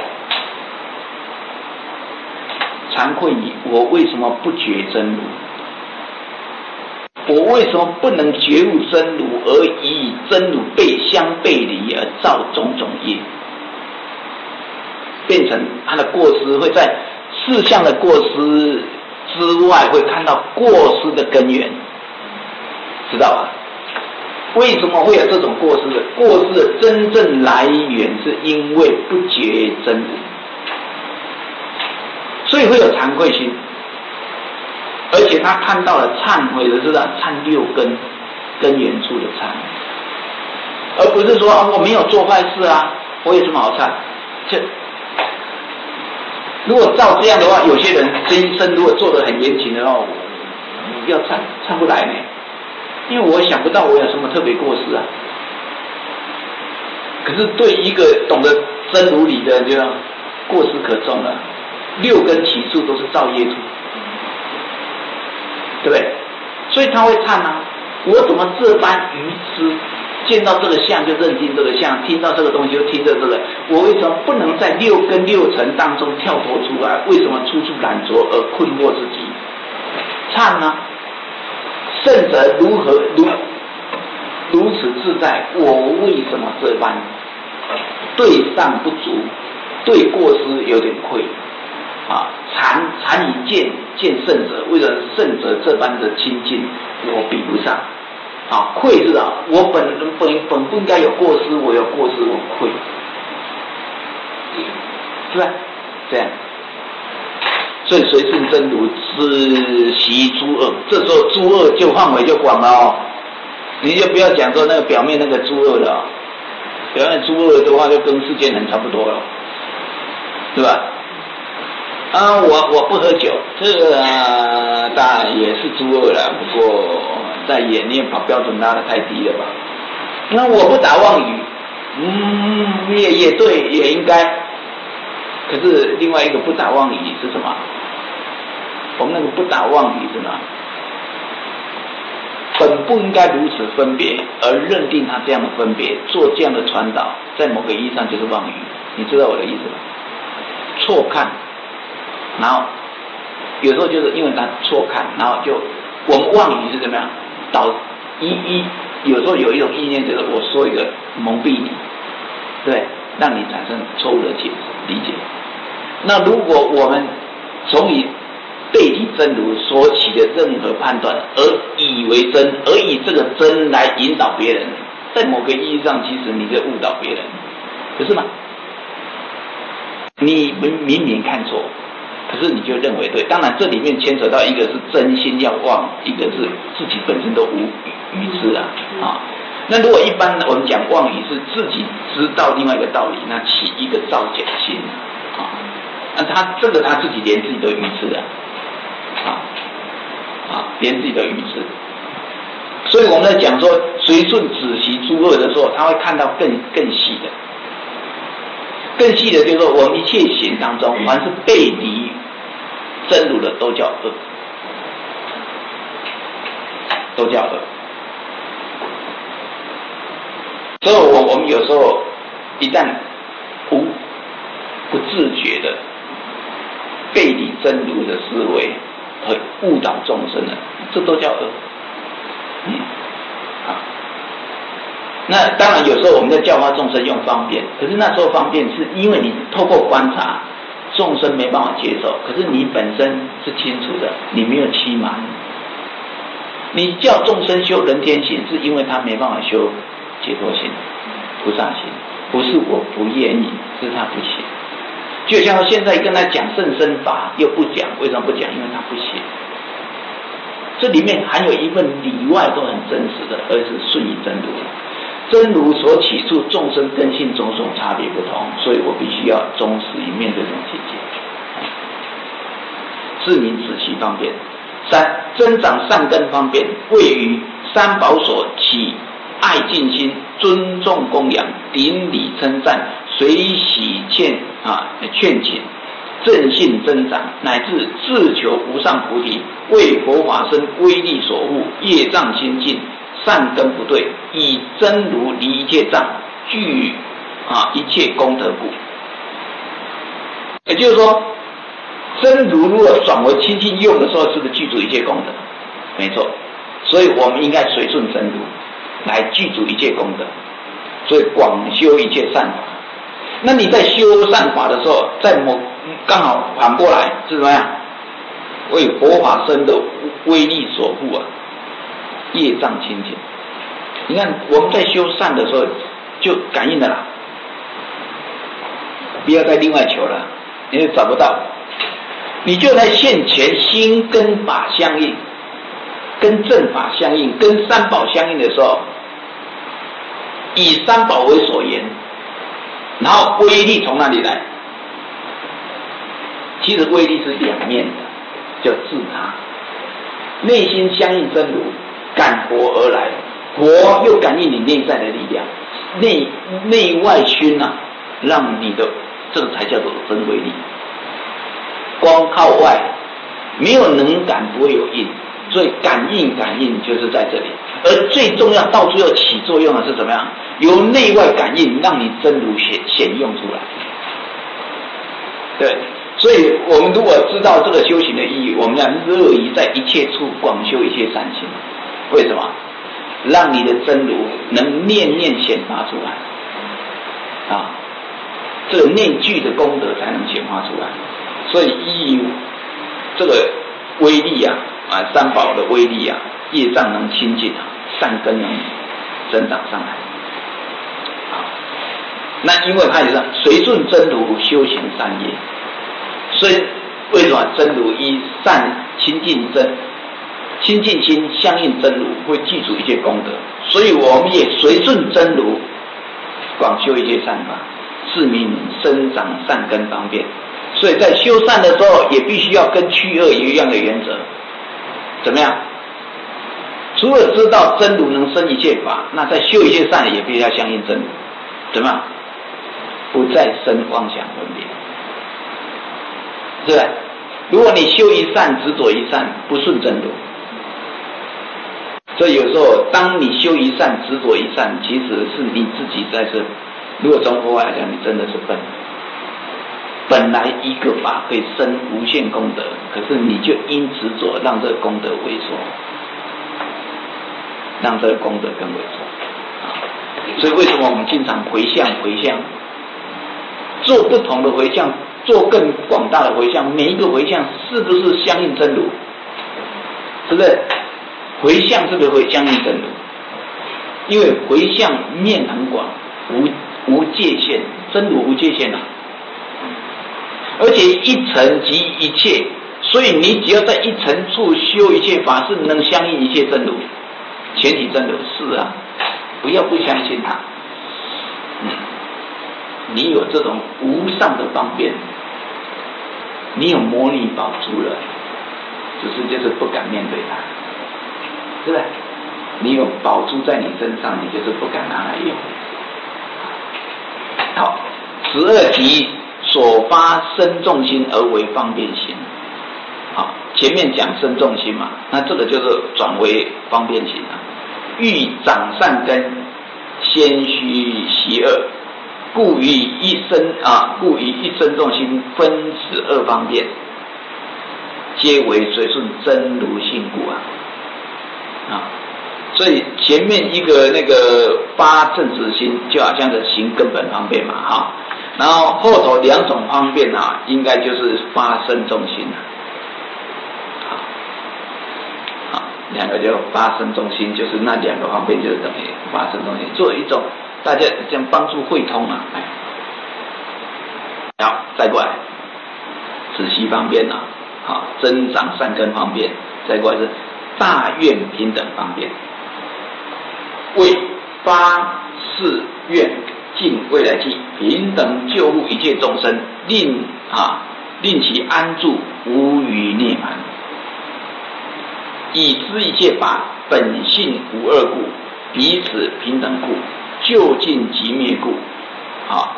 惭愧你，我为什么不觉真如？我为什么不能觉悟真如，而以真如背相背离而造种种业？变成他的过失会在事项的过失之外，会看到过失的根源，知道吧？为什么会有这种过失的？过失的真正来源是因为不觉真如，所以会有惭愧心，而且他看到了忏悔的是吧？忏六根根源处的忏，而不是说啊我没有做坏事啊，我有什么好忏？这如果照这样的话，有些人这一生如果做得很严谨的话，要忏忏不来呢，因为我想不到我有什么特别过失啊。可是对一个懂得真如理的，就过失可重了，六根起处都是造业处，对不对？所以他会忏啊，我怎么这般愚痴？见到这个相就认定这个相，听到这个东西就听着这个，我为什么不能在六根六尘当中跳脱出来？为什么处处染着而困惑自己？忏呢？圣者如何如如此自在？我为什么这般对上不足，对过失有点愧啊？惭惭以见见圣者，为了圣者这般的亲近，我比不上。啊，愧是啊，我本本本不应该有过失，我有过失，我愧，是吧？这样，所以随顺真如知习诸恶，这时候诸恶就范围就广了哦，你就不要讲说那个表面那个诸恶了、哦，表面诸恶的话就跟世间人差不多了，是吧？啊，我我不喝酒，这个、啊、当然也是诸恶了，不过在也你也把标准拉得太低了吧？那我不打妄语，嗯，也也对，也应该。可是另外一个不打妄语是什么？我们那个不打妄语是什么？ 本不应该如此分别，而认定他这样的分别，做这样的传导，在某个意义上就是妄语。你知道我的意思吗？错看，然后有时候就是因为他错看，然后就我们妄语是怎么样？导一一有时候有一种意念，就是我说一个蒙蔽你，对，让你产生错误的解理解。那如果我们从以背离真如所起的任何判断，而以为真，而以这个真来引导别人，在某个意义上，其实你在误导别人，不是吗？你明明看错，可是你就认为对。当然，这里面牵扯到一个是真心要忘，一个是自己本身都无语痴啊啊。那如果一般我们讲妄语是自己知道另外一个道理，那起一个造假心啊。那他这个他自己连自己都愚痴啊，啊啊，连自己都愚痴。所以我们在讲说随顺止息诸恶的时候，他会看到更更细的，更细的就是说，我们一切行当中，凡是背离真如的都叫恶，都叫恶。所以我我们有时候一旦不不自觉的背离真如的思维和误导众生了，这都叫恶。嗯，好。那当然，有时候我们在教化众生用方便，可是那时候方便是因为你透过观察，众生没办法接受，可是你本身是清楚的，你没有欺瞒。你叫众生修人天行，是因为他没办法修解脱行、菩萨行，不是我不愿意，是他不行。就像现在跟他讲甚深法，又不讲，为什么不讲？因为他不行。这里面含有一份里外都很真实的，而是顺应真如。真如所起处，众生根性种种差别不同，所以我必须要忠实于面对这种境界。是名止息方便。三、增长善根方便，位于三宝所起爱敬心，尊重供养，顶礼称赞，随喜劝啊劝请，正信增长，乃至自求无上菩提，为佛法身威力所护，业障心尽，善根不对，以真如离一切障，具啊一切功德故。也就是说，真如如果转为清净用的时候，是不是具足一切功德？没错，所以我们应该随顺真如来具足一切功德，所以广修一切善法。那你在修善法的时候，在某刚好反过来是怎么样？为佛法身的威力所护啊，业障清净。你看我们在修善的时候就感应了啦，不要再另外求了，你就找不到。你就在现前心跟法相应，跟正法相应，跟三宝相应的时候，以三宝为所言，然后威力从哪里来？其实威力是两面的，叫自他。内心相应真如，感佛而来，佛又感应你内在的力量，内内外熏啊，让你的这个才叫做真威力。光靠外，没有能感，不会有应，所以感应感应就是在这里。而最重要，到最后起作用的是怎么样？由内外感应，让你真如显显用出来。对，所以我们如果知道这个修行的意义，我们要乐于在一切处广修一切善行。为什么？让你的真如能念念显发出来啊，这个念句的功德才能显发出来。所以依这个威力啊，啊三宝的威力啊，业障能清净啊，善根能增长上来。啊，那因为它也是随顺真如修行善业，所以为什么真如依善清净真清净心相应真如，会记住一切功德？所以我们也随顺真如广修一切善法，是名生长善根方便。所以在修善的时候，也必须要跟去恶一样的原则，怎么样？除了知道真如能生一切法，那在修一切善也必须要相应真如，怎么样？不再生妄想分别，是吧？如果你修一善执着一善，不顺真如， 所以有时候，当你修一善、执着一善，其实是你自己在这。如果从佛法来讲，你真的是笨。本来一个法可以生无限功德，可是你就因执着让这个功德萎缩，让这个功德更萎缩。所以为什么我们经常回向回向，做不同的回向，做更广大的回向，每一个回向是不是相应真如？是不是？回向是不是会相应真如？因为回向面很广，无无界限，真如无界限啊。而且一层即一切，所以你只要在一层处修一切法，是能相应一切真如。全体真如是啊，不要不相信它。嗯，你有这种无上的方便，你有摩尼宝珠了，只是就是不敢面对它，对不对？你有宝珠在你身上，你就是不敢拿来用。好，十二题所发生众心而为方便心。好，前面讲生众心嘛，那这个就是转为方便心啊。欲长善根，先须习恶，故于一生啊，故于一生众心分此二方便，皆为随顺真如性故啊。啊，所以前面一个那个发正直心，就好像是行根本方便嘛，哈。然后后头两种方便啊，应该就是发生众心了。两个就发生中心，就是那两个方面就是等于发生中心，做一种大家这样帮助汇通啊。哎，好，再过来，仔细方便啊，好，增长善根方便，再过来是大愿平等方便，为发誓愿尽未来际，平等救护一切众生，令啊令其安住无余涅槃。已知一切法本性无二故，彼此平等故，究竟即灭故。啊，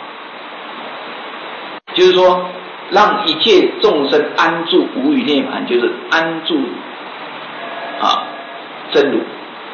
就是说，让一切众生安住无余涅槃，就是安住啊真如。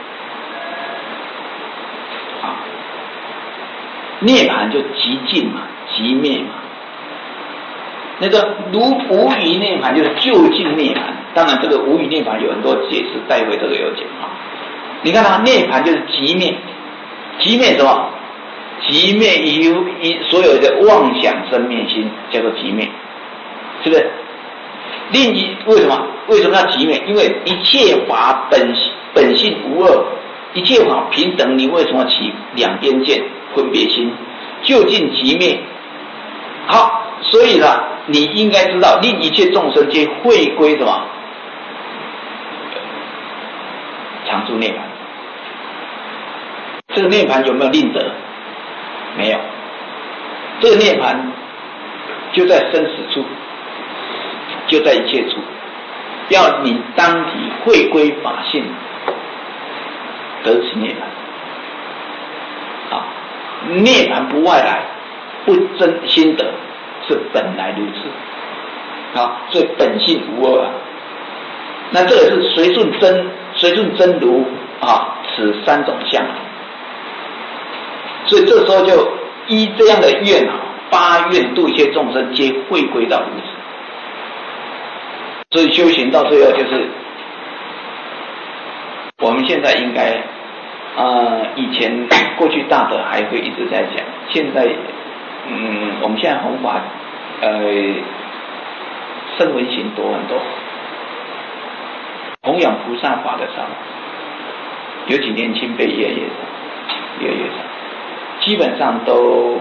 啊，涅槃就极尽嘛，极灭嘛。那个如无余涅槃就是究竟涅槃。当然，这个无余涅槃有很多解释，待会这个有讲啊。你看它涅槃就是极灭，极灭什么？极灭一一所有的妄想生灭心，叫做极灭，是不是？另一为什么？为什么要极灭？因为一切法本本性无二，一切法平等，你为什么起两边见、分别心？究竟极灭。好，所以呢，你应该知道，令一切众生皆会归什么？常住涅槃。这个涅槃有没有令得？没有。这个涅槃就在生死处，就在一切处，要你当体会归法性，得此涅槃。啊，涅槃不外来，不增心得，是本来如此。啊，所以本性无二啊。那这个是随顺真随顺真如啊，此三种相。所以这时候就依这样的愿啊，发愿度一切众生，皆会归到如此。所以修行到最后就是，我们现在应该，呃，以前过去大德还会一直在讲，现在，嗯，我们现在弘法，呃，声闻行多很多。弘扬菩萨法的少，尤其年轻辈越来越少，越来越少，基本上都，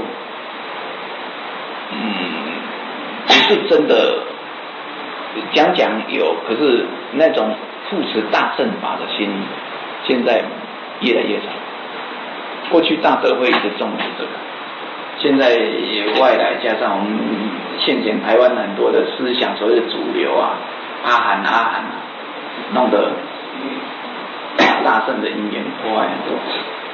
嗯，不是真的讲讲有，可是那种护持大乘法的心，现在越来越少。过去大德会一直重视这个，现在外来加上我们现前台湾很多的思想，所谓的主流啊，阿含阿含啊。弄得大乘的因缘破坏很多，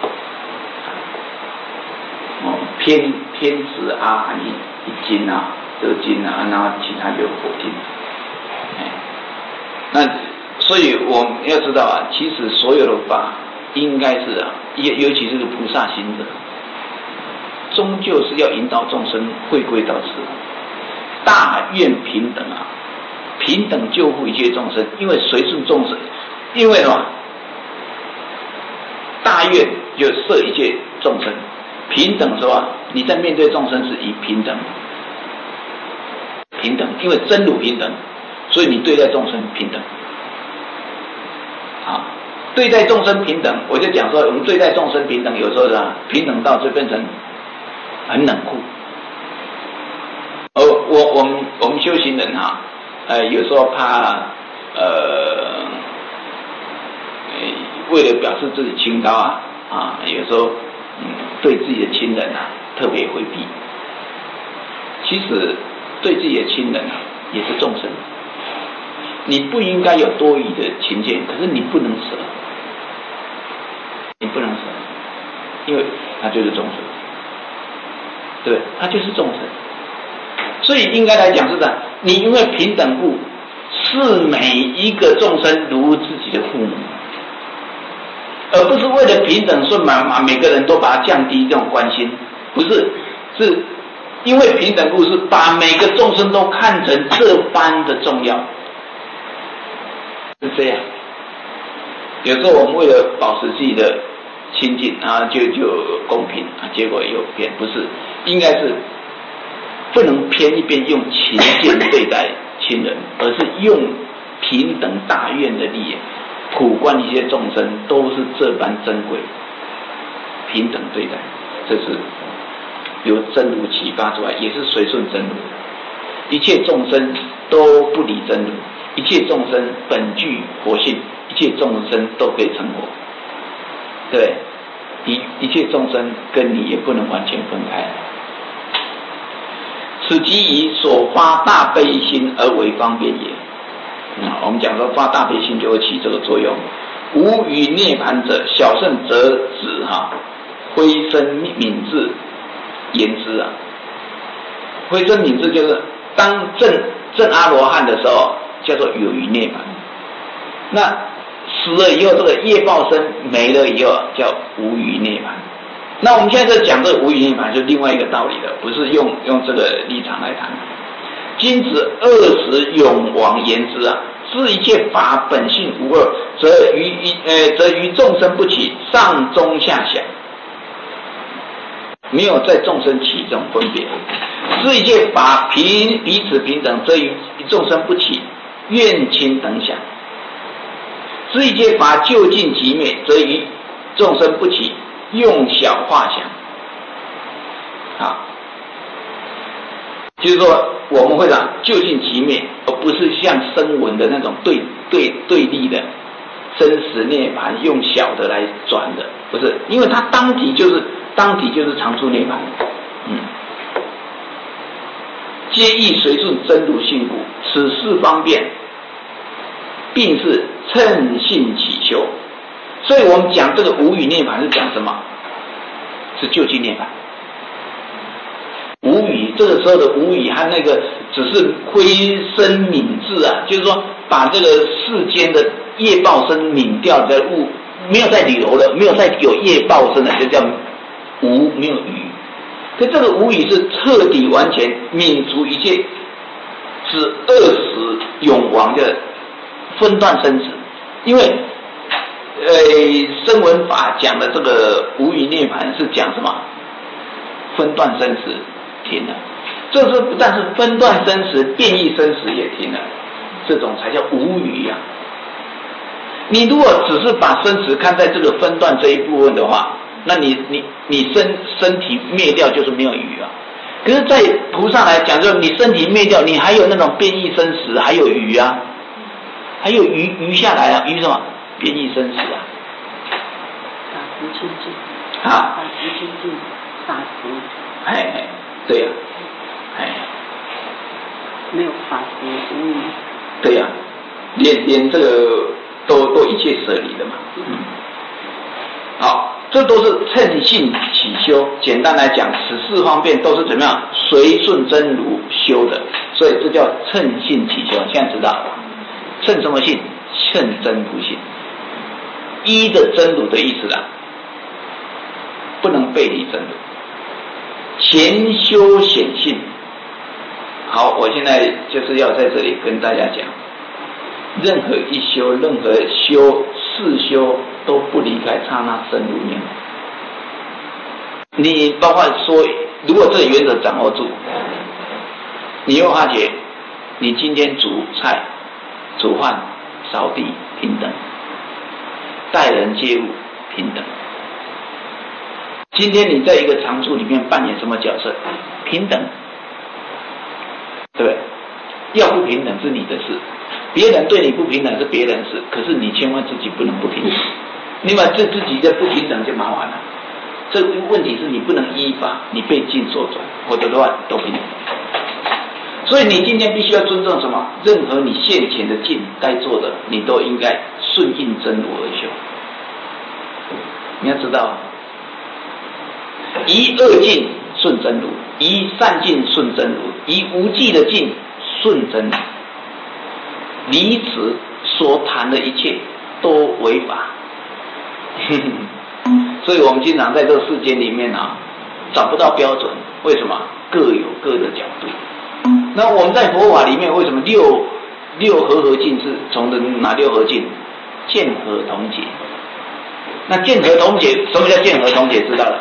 哦，偏偏执阿含一一经啊，这个经啊，然后其他就佛经，哎，那所所以我们要知道啊，其实所有的法应该是啊，尤尤其是个菩萨行者，终究是要引导众生回归到此大愿平等啊，平等救护一切众生，因为随顺众生，因为什么？大愿就摄一切众生，平等是吧？你在面对众生是以平等，平等，因为真如平等，所以你对待众生平等。好，对待众生平等，我就讲说，我们对待众生平等，有时候是啊，平等到就变成很冷酷。而我我们我们修行人哈、啊，呃，有时候怕呃，为了表示自己清高啊啊，有时候嗯，对自己的亲人啊特别回避。其实对自己的亲人啊也是众生。你不应该有多余的情见，可是你不能舍，你不能舍，因为他就是众生，对，他就是众生，所以应该来讲是这样，你因为平等故视每一个众生如自己的父母，而不是为了平等说把把每个人都把它降低这种关心，不是，是因为平等故是把每个众生都看成这般的重要。是这样，有时候我们为了保持自己的亲近啊，就就公平啊，结果又偏不是，应该是不能偏一边用情见对待亲人，而是用平等大愿的力，普观一切众生都是这般珍贵，平等对待，这是由真如启发出来，也是随顺真如，一切众生都不离真如。一切众生本具活性，一切众生都可以成活，对，一一切众生跟你也不能完全分开。此即以所发大悲心而为方便也。嗯，我们讲说发大悲心就会起这个作用。无与涅槃者，小圣则指哈，灰身泯智言之啊。灰身泯智就是当正正阿罗汉的时候。叫做有余涅槃，那死了以后，这个业报身没了以后，叫无余涅槃。那我们现在在讲这个无余涅槃，就另外一个道理了，不是用用这个立场来谈。今指二十永亡言之啊，是一切法本性无二，则于一呃，则于众生不起上中下想，没有在众生起这种分别。是一切法平彼此平等，则于众生不起愿亲等想，是一切法就近即灭，则于众生不起用小化想。好，就是说我们会讲就近即灭，而不是像声闻的那种对对对立的生死涅槃用小的来转的，不是，因为它当体就是当体就是常住涅槃。嗯。皆亦随顺真如性故，此事方便，并是乘性起修。所以我们讲这个无语涅槃是讲什么？是究竟涅槃。无语这个时候的无语和那个只是灰身泯智啊，就是说把这个世间的业报身泯掉的物，没有再流了，没有再有业报身了，就叫无，没有语。可这个无语是彻底完全泯除一切是二死永亡的分断生死，因为呃声闻法讲的这个无语涅槃是讲什么？分断生死停了，这是不但是分断生死，变异生死也停了，这种才叫无语啊。你如果只是把生死看在这个分断这一部分的话，那你你你身身体灭掉就是没有余啊。可是，在菩萨来讲，就是你身体灭掉，你还有那种变异生死，还有余啊，还有余余下来啊，余什么？变异生死啊。 法服清净。 啊。 法服清净，法服。 哎哎，对呀、啊，哎。 没有法服无余。 对呀、啊，连连这个都都一切舍离的嘛。嗯。好。这都是乘性起修，简单来讲，此四方面都是怎么样随顺真如修的，所以这叫乘性起修。现在知道了，乘什么性？ 称真不信。依的真如的意思啦，不能背离真如。前修显性。好，我现在就是要在这里跟大家讲，任何一修，任何修四修都不离开刹那真如念。你包括说，如果这个原则掌握住，你会发觉，你今天煮菜、煮饭、扫地平等，待人接物平等。今天你在一个常住里面扮演什么角色？平等，对不对？要不平等是你的事，别人对你不平等是别人的事，可是你千万自己不能不平等。你把这自己的不平等就麻烦了。这个问题是你不能依法，你被禁所转或者乱都平等。所以你今天必须要尊重什么？任何你现前的境该做的，你都应该顺应真如而修。你要知道，依恶境顺真如，依善境顺真如，依无记的境顺真如。离此所谈的一切都违法。所以我们经常在这个世间里面啊，找不到标准。为什么？各有各的角度。那我们在佛法里面，为什么六六和合境是从的哪六合境？见合同解。那见合同解，什么叫见合同解？知道了。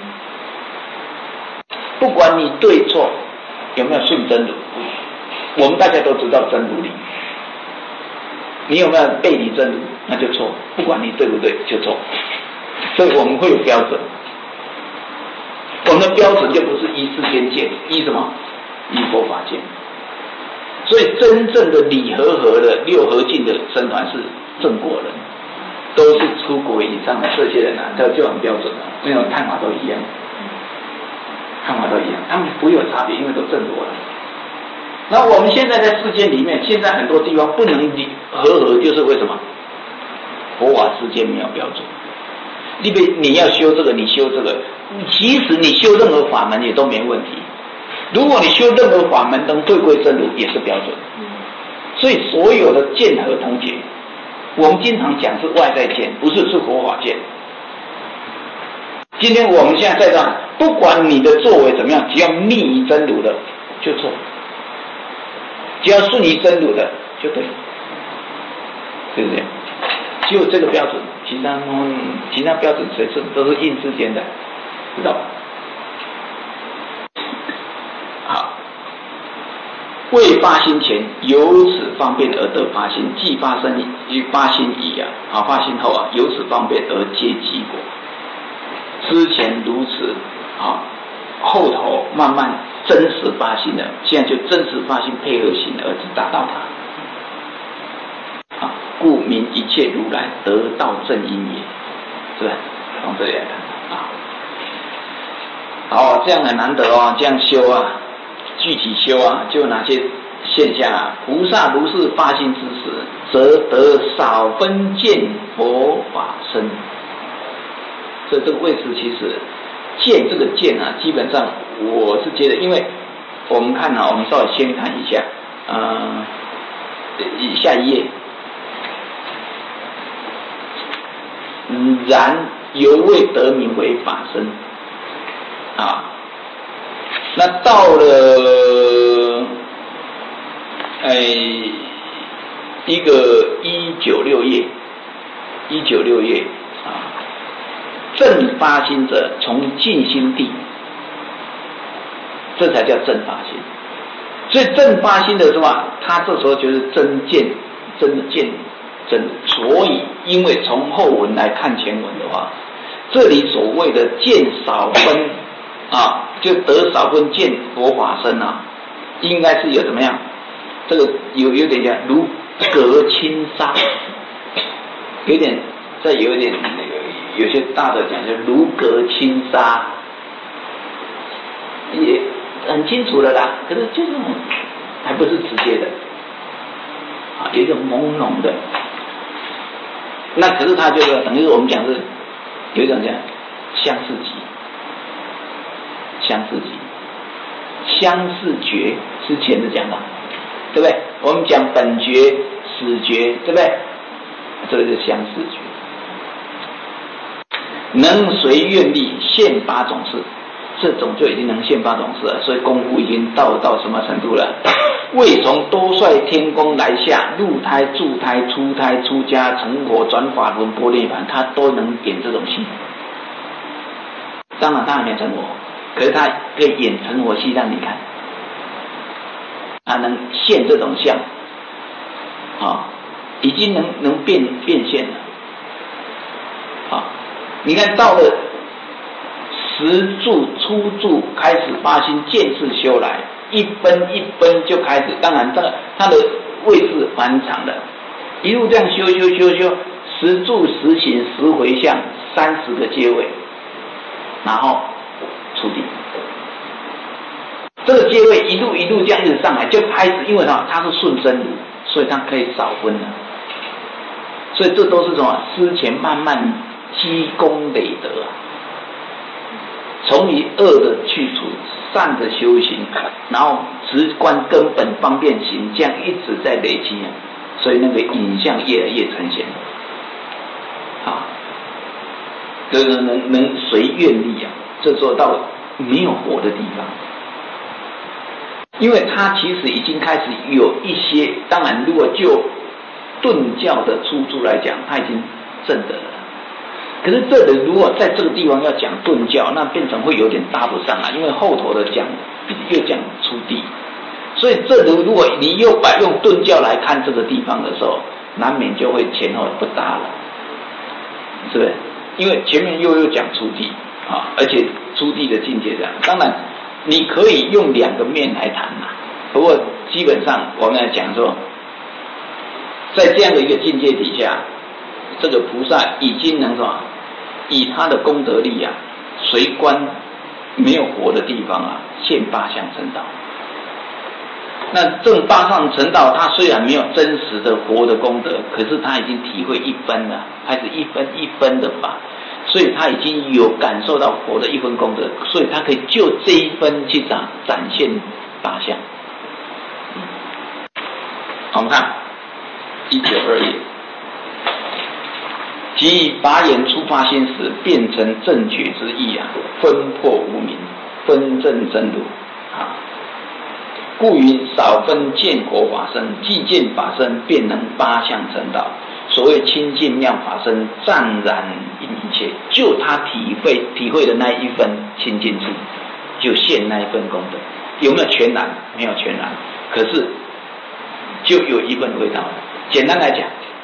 不管你对错，有没有顺真如，我们大家都知道真如理。你有没有背离真如，那就错。不管你对不对，就错。所以我们会有标准。我们的标准就不是依世间见，依什么？依佛法见。所以真正的理和合的六合境的僧团是正果人，都是出国以上的这些人啊，这就很标准了，因为看法都一样，看法都一样，他们不会有差别，因为都正果人。那我们现在在世间里面，现在很多地方不能理和合，就是为什么？佛法世间没有标准。你别你要修这个，你修这个，其实你修任何法门也都没问题。如果你修任何法门能对归真如，也是标准。所以所有的见合同解，我们经常讲是外在见，不是是佛法见。今天我们现在在这，不管你的作为怎么样，只要逆于真如的就错，只要顺于真如的就对，对不对？只有这个标准，其他嗯，其他标准随顺都是应世间的，知道吧？好，未发心前，由此方便而得发心；既发生于发心已啊，好发心后啊，由此方便而皆机果。之前如此，啊，后头慢慢真实发心了，现在就真实发心配合心而达到它。啊，故名一切如来得道正因也，是吧？从这里来看啊。好，这样很难得哦，这样修啊，具体修啊，就哪些现象啊？菩萨如是发心之时，则得少分见佛法身。所以这个位置其实见这个见啊，基本上我是觉得，因为我们看啊，我们稍微先看一下，呃，下一页。然犹未得名为法身啊，那到了哎一个一九六页，一九六页啊，正发心者从尽心地，这才叫正发心。所以正发心的是吧？他这时候就是真见，真的见。真，所以因为从后文来看前文的话，这里所谓的见少分啊，就得少分见佛法身啊，应该是有怎么样？这个有有点像如隔青纱，有点再有一点那个有些大的讲就如隔青纱，也很清楚的啦，可是就是还不是直接的啊，有一种朦胧的。那可是它就是等于我们讲是有一种讲相似即，相似即，相似觉之前的讲的，对不对？我们讲本觉、始觉，对不对？ 这个是相似觉。能随愿力现八种事，这种就已经能现八种事了，所以功夫已经到到什么程度了？未从多率天宫来下，入胎、住胎、出胎、出家、成佛、转法轮、波涅盘，他都能演这种戏。当然他还没成佛，可是他可以演成佛戏让你看，他能现这种相，啊、哦，已经能能变变现了，啊、哦，你看到了十住、初住开始发心，见识修来。一分一分就开始，当然这个它的位置蛮长的，一路这样修修修修，十住十行十回向三十个阶位，然后出地。这个阶位一路一路这样子上来，就开始，因为它它是顺生如，所以它可以少分了。所以这都是什么？之前慢慢积功累德啊。从于恶的去除，善的修行，然后直观根本方便行，这样一直在累积，所以那个影像越来越呈现。啊，这个能能随愿力啊，这时候到没有火的地方，因为他其实已经开始有一些，当然如果就顿教的出处来讲，他已经证得了。可是这里如果在这个地方要讲顿教，那变成会有点搭不上啊，因为后头的讲又讲出地，所以这里如果你又把用顿教来看这个地方的时候，难免就会前后不搭了，是不是？因为前面又又讲出地啊，而且出地的境界这样，当然你可以用两个面来谈嘛，不过基本上我们来讲说，在这样的一个境界底下，这个菩萨已经能什么，以他的功德力啊，随观没有活的地方啊，现八相成道。那正八相成道，他虽然没有真实的活的功德，可是他已经体会一分了，开始一分一分的法，所以他已经有感受到活的一分功德，所以他可以就这一分去展展现八相。我们看一九二页。即法眼出发心时，变成正觉之意啊，分破无明，分正真如啊。故云少分见果法身，既见法身，便能八相成道。所谓清净妙法身，湛然一切，就他体会体会的那一分清净处，就现那一份功德。有没有全然？没有全然，可是就有一份味道。简单来讲，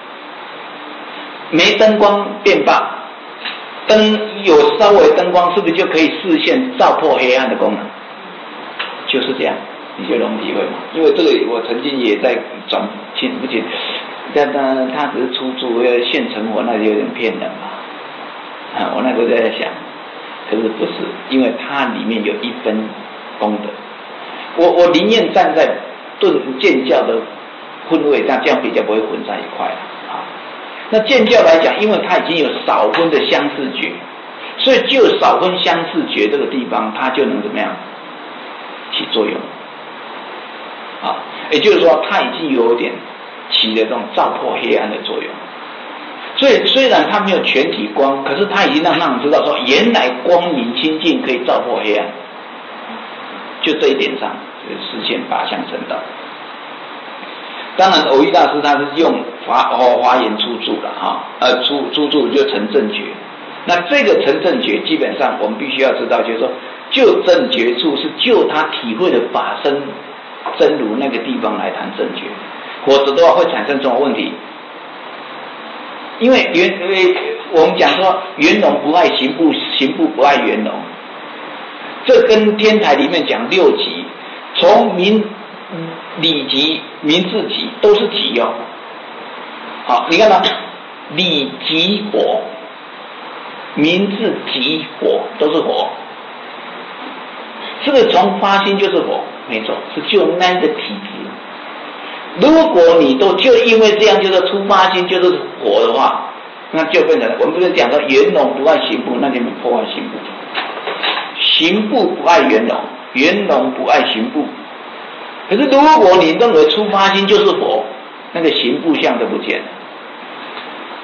没灯光变罢，灯有稍微灯光，是不是就可以视线照破黑暗的功能？就是这样，你就能体会嘛。因为这个我曾经也在转清不清，但他他只是出住要现成佛，那就有点骗人嘛。啊，我那时候在想，可是不是，因为它里面有一分功德。我我宁愿站在顿见教的分位上，这样比较不会混在一块了啊。那见教来讲，因为它已经有少分的相似觉，所以就少分相似觉这个地方，它就能怎么样起作用啊？也就是说，它已经有点起了这种照破黑暗的作用。所以虽然它没有全体光，可是它已经让让人知道说，原来光明清净可以照破黑暗。就这一点上，实现八相成道。当然，藕益大师他是用华哦华严出住了哈，呃出出住就成正觉。那这个成正觉，基本上我们必须要知道，就是说，就正觉处是就他体会的法身真如那个地方来谈正觉，否则的话会产生这种问题。因为圆，因为我们讲说圆融不爱行部，行部不爱圆融，这跟天台里面讲六级，从明理级、明字级都是级哦。好，你看到理级火，明字级火都是火，这个从发心就是火，没错，是就那个体质。如果你都就因为这样就是出发心就是火的话，那就变成我们不是讲说圆融不爱行部，那你们破坏行部，行部不爱圆融，圆融不爱行部。可是如果你认为出发心就是火，那个行部相就不见了。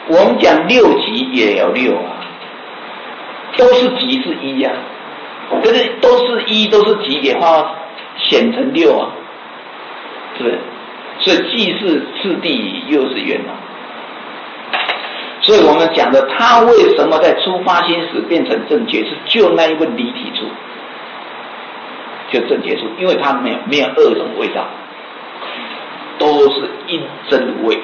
我们讲六极也有六啊，都是极是一啊，可是都是一都是极也化显成六啊，是不是？所以既是次第又是圆满。所以我们讲的他为什么在出发心时变成正觉，是就那一个离体处，就正觉处，因为他没有没有二种味道，都是一真味。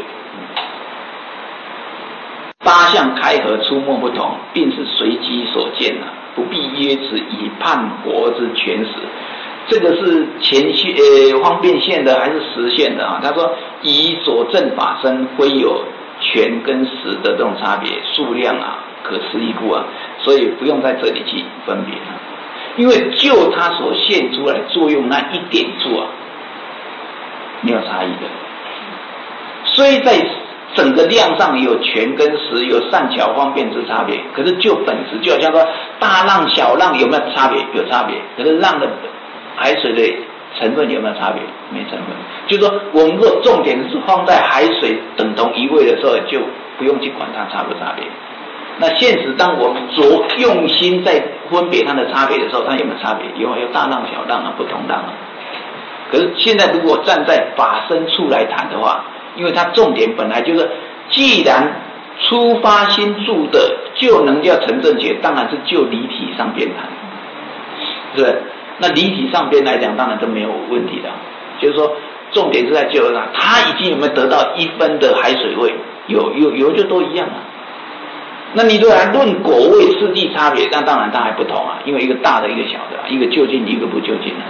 八相开合，出没不同，并是随机所见啊，不必约之以判佛之全实。这个是前线呃方便线的还是实线的啊？他说以所证法身，非有全跟实的这种差别，数量啊可思议故啊，所以不用在这里去分别啊，因为就它所现出来作用那一点处啊，没有差异的。虽在整个量上有全跟实，有善巧方便之差别，可是就本质，就好像说大浪小浪有没有差别？有差别。可是浪的海水的成分有没有差别？没成分。就是说，我们如果重点是放在海水等同一味的时候，就不用去管它差不差别。那现实当我们着用心在分别它的差别的时候，它有没有差别？有，有大浪小浪啊，不同浪啊。可是现在如果站在法身处来谈的话，因为它重点本来就是，既然出发心住的就能叫成正觉，当然是就离体上边谈，是不是？那离体上边来讲，当然都没有问题的。就是说，重点是在就上，它已经有没有得到一分的海水味？有，有，有就都一样啊。那你如果来论果味次第差别，那当然它还不同啊，因为一个大的，一个小的，一个就近，一个不就近啊。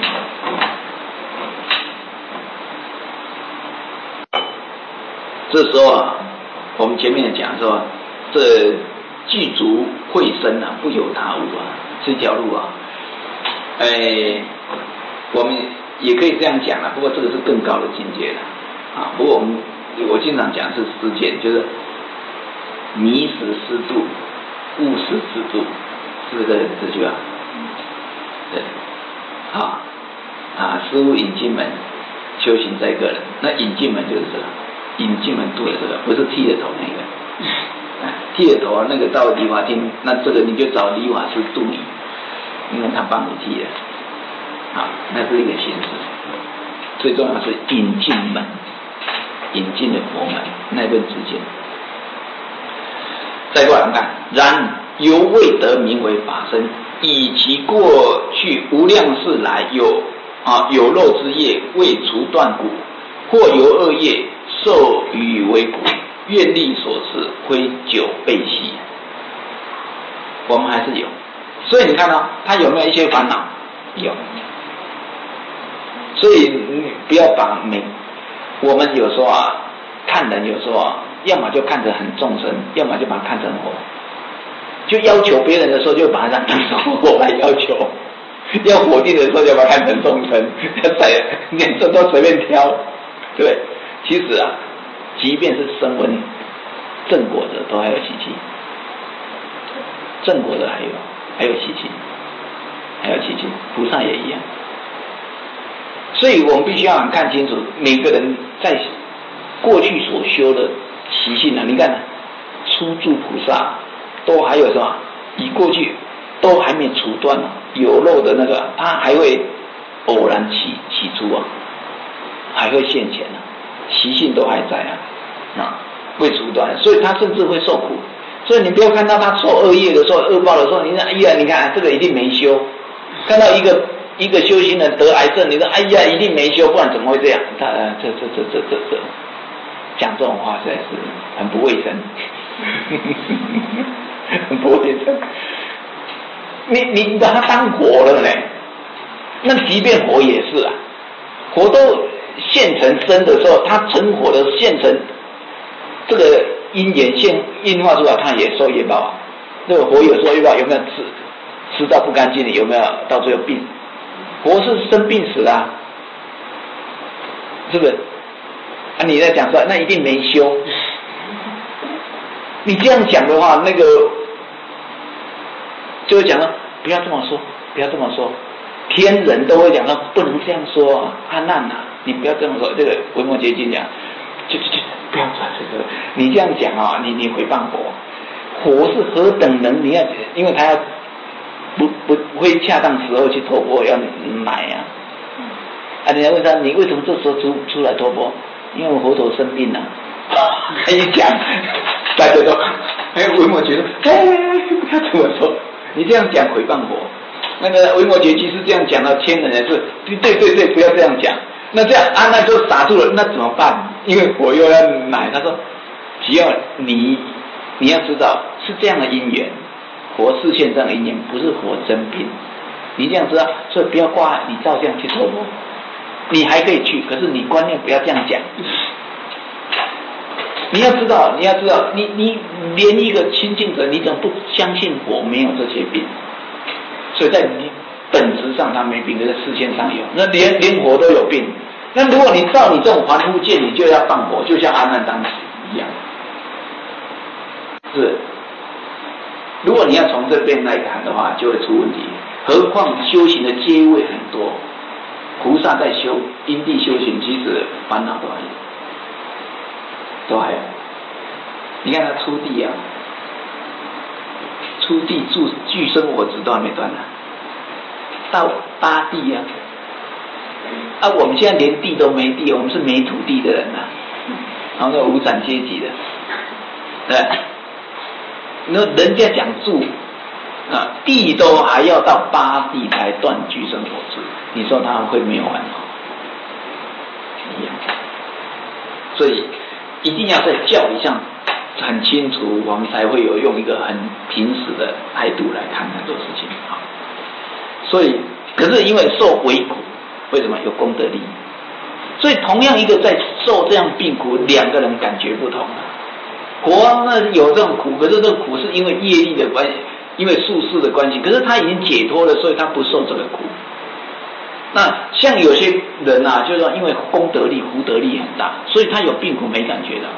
这时候啊，我们前面讲说，这具足慧身啊，不由他物啊，这条路啊，哎，我们也可以这样讲啊，不过这个是更高的境界了啊。不过我们我经常讲是实践，就是迷时失度，悟时自度，是不是这句话？对，好啊，师父引进门，修行在个人，那引进门就是这个。引进门度的这个不是剃了头那个，剃了头那个到理发厅，那这个你就找理发师度你，因为他帮你剃了，啊，那是一个形式。最重要是引进门，引进的佛门那份之间。再过来看，然犹未得名为法身，以其过去无量世来有啊有漏之业未除断故，或由恶业受予为苦，愿力所赐，非久备息。我们还是有，所以你看到、哦、他有没有一些烦恼？有。所以你不要把每我们有时候啊看人，有时候啊，要么就看着很众生，要么就把它看成火。就要求别人的时候，就把它当成火来要求；要否定的时候，就把它看成众生。再连这都随便挑，对不对？其实啊，即便是声闻正果的，都还有习气；正果的还有还有习气，还有习气。菩萨也一样。所以我们必须要看清楚每个人在过去所修的习性啊。你看，初住菩萨都还有什么？以过去都还没除断啊，有漏的那个，他还会偶然起起出啊，还会现前啊。习性都还在啊，啊，未除断，所以他甚至会受苦。所以你不要看到他受恶业的时候、恶报的时候，你说哎呀，你看这个一定没修。看到一个一个修行人得癌症，你说哎呀，一定没修，不然怎么会这样？他呃，这这这这这这讲这种话实在是很不卫生，很不卫生。你你把它当火了呢？那即便火也是啊，火都现成生的时候，它成火的现成这个因缘现映化出来，它也受业报啊。这个火有受业报，有没有吃吃到不干净的？有没有到最后病？火是生病死啊，是不是？啊，你在讲说那一定没修。你这样讲的话，那个就会讲说不要这么说，不要这么说。天人都会讲说不能这样说啊，阿难啊，你不要这么说。这个维摩诘经讲，就就就不要转这个，你这样讲啊、哦，你你诽谤佛，佛是何等能，你要因为他要不不不会恰当时候去托钵要买啊，啊，人家问他你为什么这时候出出来托钵？因为我佛陀生病了、啊，一讲，大家都哎维摩诘说，哎不要这么说，你这样讲诽谤佛。那个维摩诘其实这样讲到千人也是，对对对，不要这样讲。那这样啊，那就傻住了，那怎么办？因为佛又要买，他说，只要你你要知道是这样的因缘，佛示现这样的因缘，不是佛真病。你这样知道，所以不要挂碍，你照这样去托钵，你还可以去，可是你观念不要这样讲。你要知道，你要知道，你你连一个亲近者，你怎么不相信佛没有这些病？所以在你本质上他没病，可是视线上有，那连连佛都有病。那如果你照你这种凡夫见，你就要放火，就像阿难当时一样。是，如果你要从这边来看的话，就会出问题。何况修行的阶位很多，菩萨在修因地修行，其实烦恼都还有，都还有。你看他出地啊，出地住具生活值都还没断呢、啊，到八地啊。啊，我们现在连地都没地，我们是没土地的人呐、啊，然后无产阶级的，对，那人家讲住啊，地都还要到八地才断具生活制，你说他会没有烦恼？一样，所以一定要在教理上很清楚，我们才会有用一个很平实的态度来看很多事情啊。所以，可是因为受为苦。为什么有功德力？所以同样一个在受这样病苦，两个人感觉不同啊。佛那有这种苦，可是这个苦是因为业力的关系，因为宿世的关系，可是他已经解脱了，所以他不受这个苦。那像有些人啊，就是说因为功德力、福德力很大，所以他有病苦没感觉到。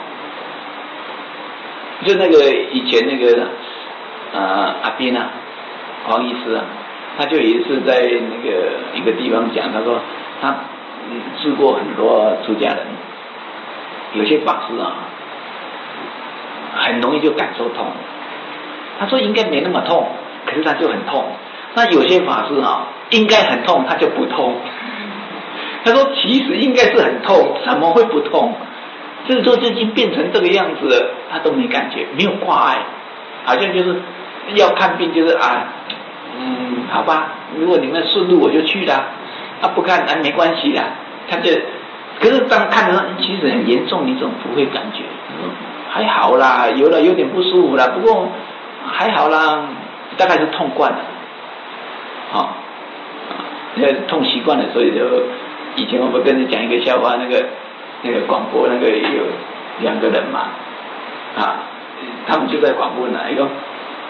就那个以前那个呃阿斌啊，黄医师啊。他就有一次在那个一个地方讲，他说他治过很多出家人，有些法师啊，很容易就感受痛。他说应该没那么痛，可是他就很痛。那有些法师啊，应该很痛，他就不痛。他说其实应该是很痛，怎么会不痛？就是说就已经变成这个样子了，他都没感觉，没有挂碍，好像就是要看病就是啊。嗯，好吧，如果你们顺路我就去啦，啊不看啊没关系啦，他就，可是当看到其实很严重，你怎么不会感觉？还好啦，有了有点不舒服啦，不过还好啦，大概是痛惯了，好、哦，那痛习惯了，所以就以前我们跟你讲一个笑话，那个那个广播那个有两个人嘛，啊，他们就在广播那一个。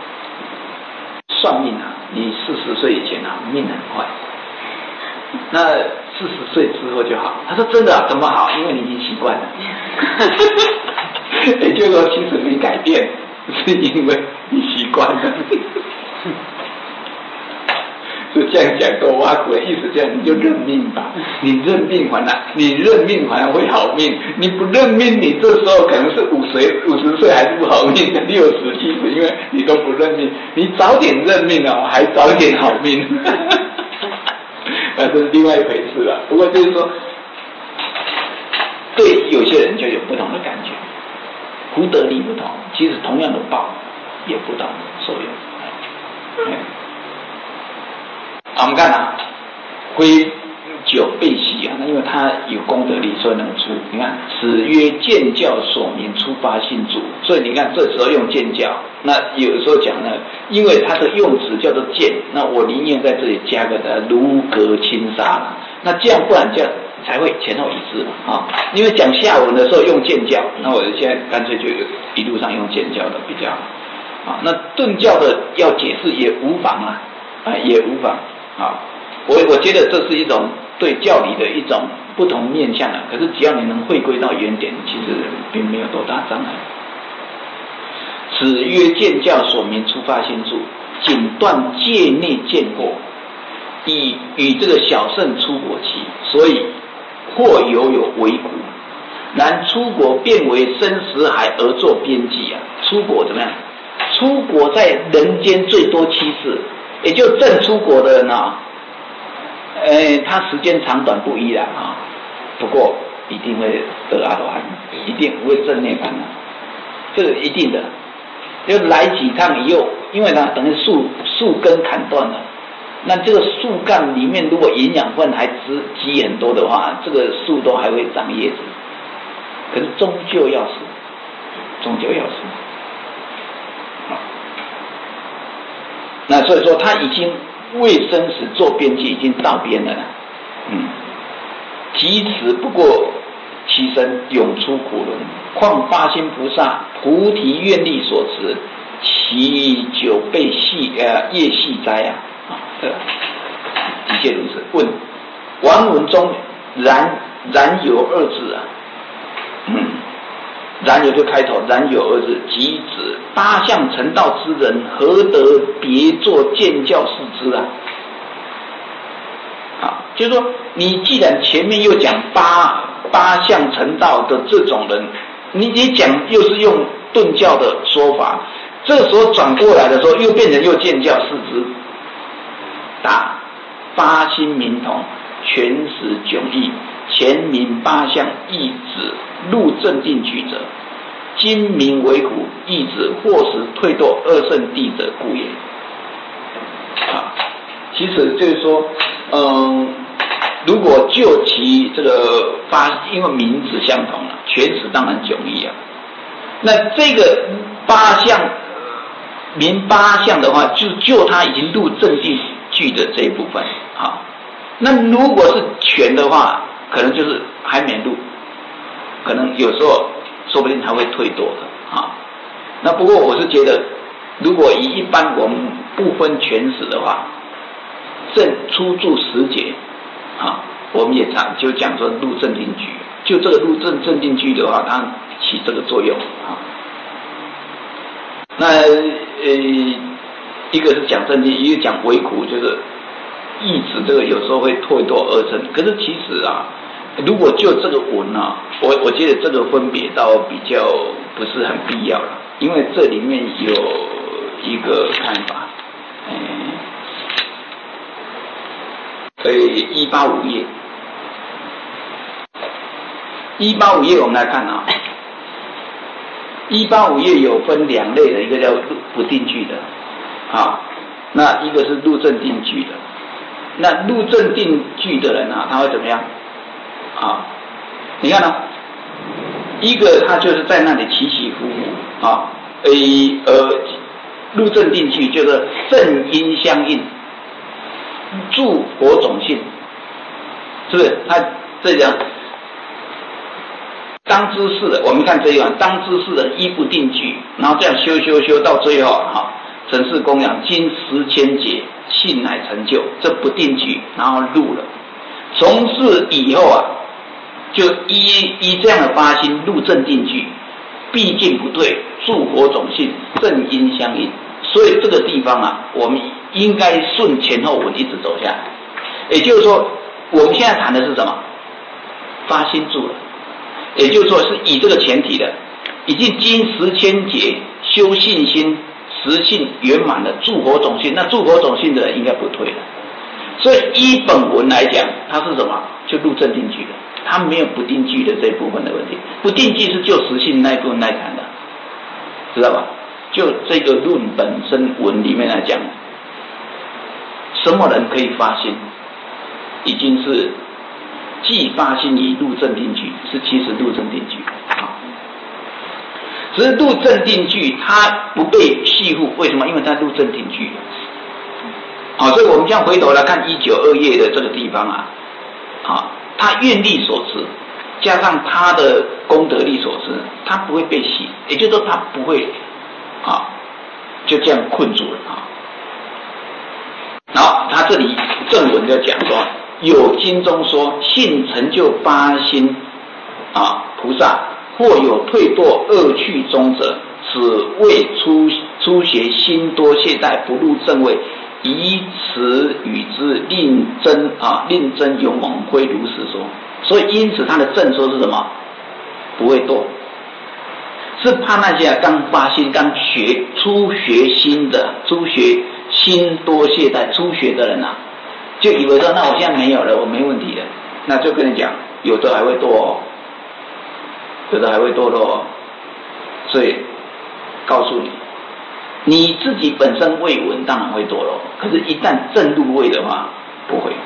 算命啊，你四十岁以前啊，命很坏。那四十岁之后就好。他说真的啊，怎么好？因为你已经习惯了。也就是说，其实没改变，是因为你习惯了。就这样讲多挖苦的意思，这样你就认命吧。你认命还啊，你认命还会好命。你不认命，你这时候可能是五十五十岁还是不好命，六十七十，因为你都不认命。你早点认命哦，还早点好命。那这是另外一回事了。不过就是说，对有些人就有不同的感觉，福德力不同，其实同样的报也不同受用。啊，我们看啊，灰酒被洗啊，那因为它有功德力，所以能出。你看，此曰见教所明出发性主，所以你看这时候用见教。那有时候讲呢，因为它的用词叫做见，那我宁愿在这里加个的如隔轻纱了。那这样不然这样才会前后一致嘛啊。因为讲下文的时候用见教，那我现在干脆就一路上用见教的比较好啊。那顿教的要解释也无妨啊，啊也无妨。啊，我我觉得这是一种对教理的一种不同面向啊。可是只要你能回归到原点，其实并没有多大障碍。此曰见教所明出发性助，仅断界内见惑，以与这个小圣出果期，所以或犹有为苦。 然出国变为生死海而作边际啊！出国怎么样？出国在人间最多七次，也就正出国的人啊，呃，他时间长短不一啦啊，不过一定会得阿罗汉，一定不会正涅槃的，这个一定的。就来几趟以后，因为它等于树树根砍断了，那这个树干里面如果营养分还积积很多的话，这个树都还会长叶子，可是终究要死，终究要死。那所以说他已经为生死做边际，已经到边了，嗯，即此不过其身永出苦轮，况发心菩萨菩提愿力所持，其久被系呃业系灾啊！啊，这一切如此。问王文中然然有二字啊，嗯，然有就开头，然有二字，即指八相成道之人，何得别作见教示之啊？啊，就是说，你既然前面又讲八八相成道的这种人，你你讲又是用顿教的说法，这时候转过来的时候，又变成又见教示之。答：八心明同，全实迥异。前明八相，亦指入正定句者；今明为苦，亦指或时退堕二圣地者故也。啊，其实就是说，嗯，如果就其这个八，因为名字相同了，全实当然迥异啊。那这个八相明八相的话，就就它已经入正定句的这一部分啊。那如果是全的话，可能就是还没入，可能有时候说不定还会退堕的啊。那不过我是觉得，如果以一般我们不分全实的话，正初住十节啊，我们也常就讲说入正定句，就这个入正正定句的话，它起这个作用啊。那呃，一个是讲正定，一个讲为苦，就是意指这个有时候会退堕二圣。可是其实啊，如果就这个文啊，我我觉得这个分别倒比较不是很必要了，因为这里面有一个看法，嗯，呃，一八五页，一八五页我们来看啊，一八五页有分两类的，一个叫不定句的，啊，那一个是入正定句的。那入正定句的人啊，他会怎么样？啊，你看呢、啊？一个他就是在那里起起伏伏啊，呃呃，入正定句就是正因相应，助火种性，是不是？他这样当知识的，我们看这一段，当知识的一不定句，然后这样修修修到最后哈，成事供养经十千劫，信乃成就，这不定句，然后入了。从事以后啊，就依依这样的发心入正定句，毕竟不对，助火种性，正因相应。所以这个地方啊，我们应该顺前后文一直走下来。也就是说，我们现在谈的是什么？发心住了。也就是说，是以这个前提的，已经经十千劫修信心，实性圆满的助火种性。那助火种性的人应该不退了。所以依本文来讲，它是什么？就入正定句的，它没有不定句的这一部分的问题。不定句是就实性那一部分来谈的，知道吧？就这个论本身文里面来讲，什么人可以发心，已经是既发心已入正定句，是其实入正定句啊。只是入正定句它不被系缚，为什么？因为它入正定句。好，所以我们将回头来看一九二页的这个地方啊，啊，他愿力所持，加上他的功德力所持，他不会被洗，也就是说他不会啊就这样困住了啊。然后他这里正文就讲说，有经中说，信成就八心啊菩萨，或有退堕恶趣中者，此谓出出邪心多懈怠，不入正位。以此与之令真啊，令真勇猛，会如实说。所以因此他的正说是什么？ 不会堕，是怕那些刚发心、刚学初学心的、初学心多懈怠、初学的人啊，就以为说那我现在没有了，我没问题了，那就跟你讲，有的还会堕哦，有的还会堕落哦，所以告诉你，你自己本身未闻，当然会堕落，可是一旦正入位的话，不会。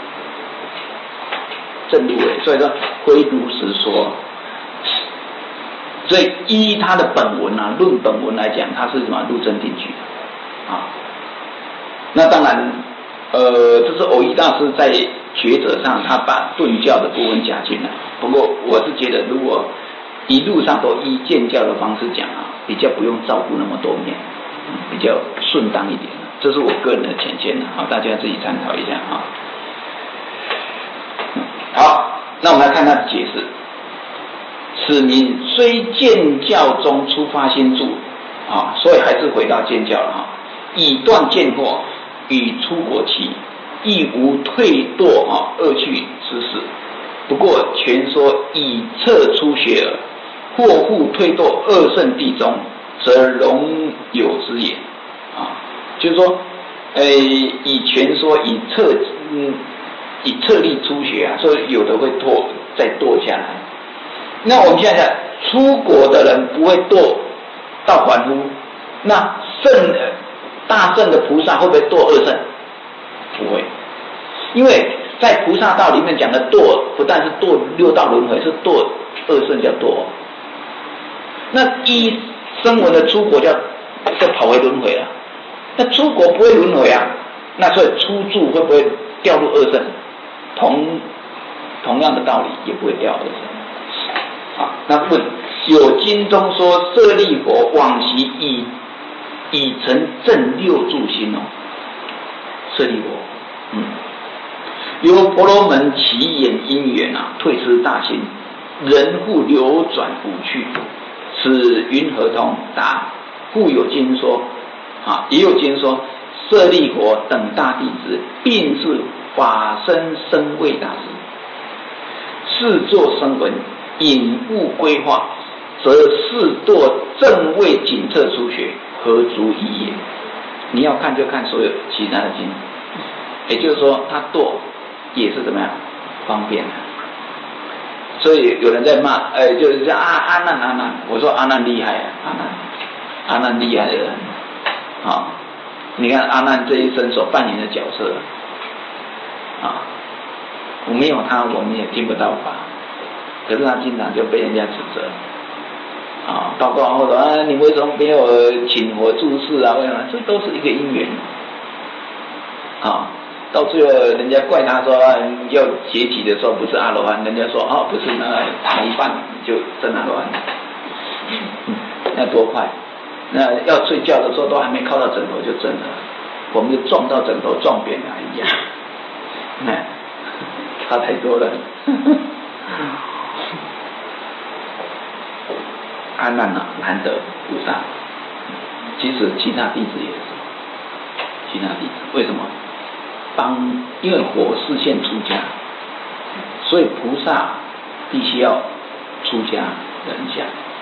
正入位，所以说非如实说。所以依他的本文啊，论本文来讲，他是什么入真定局的啊？那当然，呃，这是藕益大师在学者上，他把顿教的部分加进来。不过我是觉得，如果一路上都依见教的方式讲啊，比较不用照顾那么多面，嗯、比较顺当一点。这是我个人的浅见啊，大家自己参考一下啊。好，那我们来看他的解释。此名虽见教中出发心住啊，所以还是回到见教了哈。以断见惑与出国期，亦无退堕啊恶趣之事。不过全说以测出学耳，或复退堕恶圣地中，则容有之也啊。就是说，呃，以全说以测嗯。以特例出学啊，所以有的会堕再堕下来。那我们现在出国的人不会堕到凡夫，那圣大圣的菩萨会不会堕恶圣？不会，因为在菩萨道里面讲的堕，不但是堕六道轮回，是堕恶圣叫堕。那依声闻的出国叫就跑回轮回了，那出国不会轮回啊，那所以出住会不会掉入恶圣？同同样的道理也不会掉恶圣。啊，那问有经中说舍利佛往昔已已成正六住心哦，舍利佛，嗯，由婆罗门起眼因缘啊，退失大心，人复流转五趣，此云何通？答：故有经说，啊，也有经说，舍利佛等大弟子，并是法身生位大师，是作声闻，引悟归化，则是堕正位警测出学，何足疑也？你要看就看所有其他的经，也就是说，他堕也是怎么样方便的。所以有人在骂，呃，就是叫阿阿难阿难，我说阿难厉害啊，阿难阿难厉害的人，好，你看阿难这一生所扮演的角色。啊，我没有他，我们也听不到法。可是他经常就被人家指责，啊，报告后头啊，你为什么没有请我注释啊？为什么？这都是一个因缘。啊，到最后人家怪他说、啊、要解体的时候不是阿罗汉，人家说哦不是，那打一半就真阿罗汉，嗯，那多快！那要睡觉的时候都还没靠到枕头就真了，我们就撞到枕头撞扁了一样。哎，差太多了。阿难啊，难得菩萨，其实其他弟子也是，其他弟子为什么？帮，因为佛示现出家，所以菩萨必须要出家人相。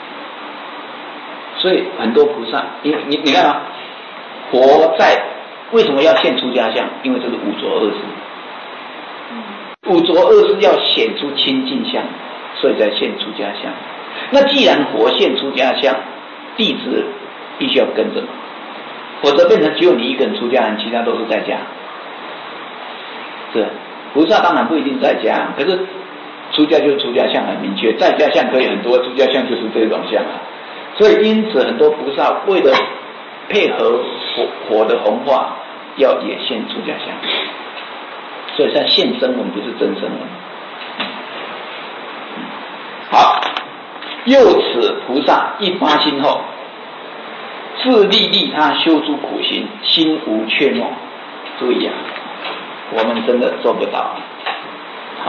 所以很多菩萨，你你你看啊，佛在为什么要现出家相？因为这是五浊恶世。五浊恶世要显出清净相，所以才现出家相。那既然佛现出家相，弟子必须要跟着，否则变成只有你一个人出家人，其他都是在家。是菩萨当然不一定在家，可是出家就是出家相很明确，在家相可以很多，出家相就是这种相啊。所以因此很多菩萨为了配合佛佛的弘化，要也现出家相。所以像现声闻不是真声闻。好，又此菩萨一发心后，自利利他修诸苦行，心无怯懦。注意啊，我们真的做不到。好，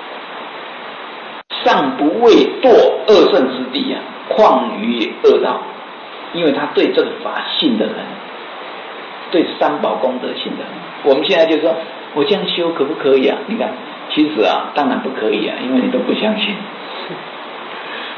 尚不为堕恶圣之地啊，况于恶道。因为他对这个法信的人，对三宝功德信的人，我们现在就说。我这样修可不可以啊？你看，其实啊，当然不可以啊，因为你都不相信。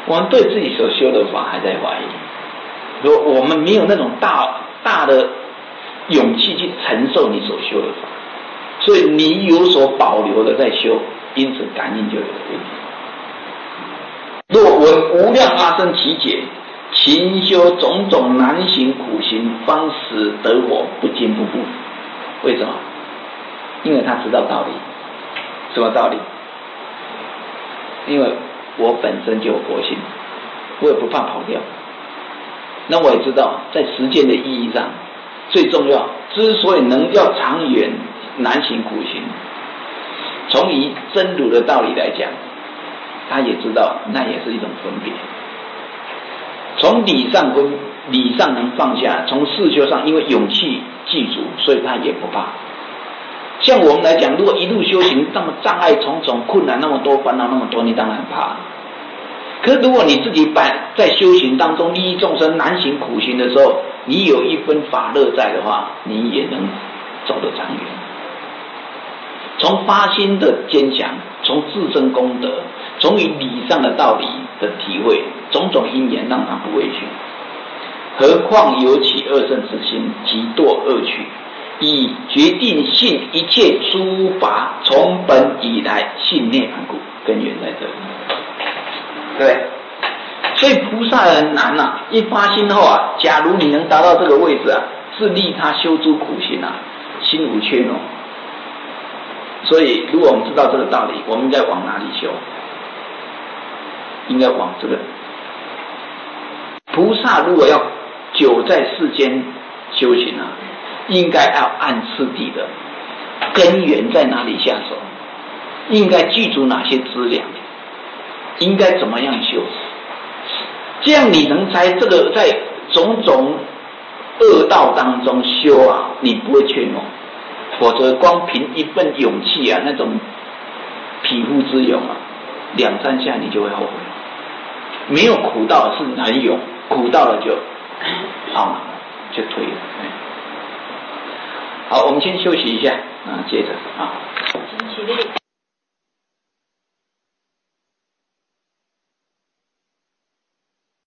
我们对自己所修的法还在怀疑，说我们没有那种大大的勇气去承受你所修的法，所以你有所保留的在修，因此感应就有问题。若闻无量阿僧祇劫，勤修种种难行苦行，方使得我不惊不怖。为什么？因为他知道道理。什么道理？因为我本身就有佛性，我也不怕跑掉。那我也知道，在实践的意义上，最重要，之所以能要长远难行苦行，从以真如的道理来讲，他也知道那也是一种分别。从理上分，理上能放下；从事修上，因为勇气具足，所以他也不怕。像我们来讲，如果一路修行，那么障碍重重，困难那么多，烦恼那么多，你当然怕。可是如果你自己在修行当中利益众生难行苦行的时候，你有一分法乐在的话，你也能走得长远。从发心的坚强，从自身功德，从于理上的道理的体会，种种因缘让他不畏惧。何况有起恶圣之心，即堕恶趣，以决定信一切诸法从本以来信涅槃故，根源在这里。对，所以菩萨很难啊，一发心后啊，假如你能达到这个位置啊，是利他修诸苦行啊，心无缺脓。所以如果我们知道这个道理，我们应该往哪里修？应该往这个菩萨如果要久在世间修行啊，应该要按次第的根源在哪里下手，应该具足哪些资粮，应该怎么样修，这样你能在这个在种种恶道当中修啊，你不会缺脓。否则光凭一份勇气啊，那种匹夫之勇啊，两三下你就会后悔。没有苦到是很勇，苦到了就懊恼，就退了。好，我们先休息一下啊，接着啊。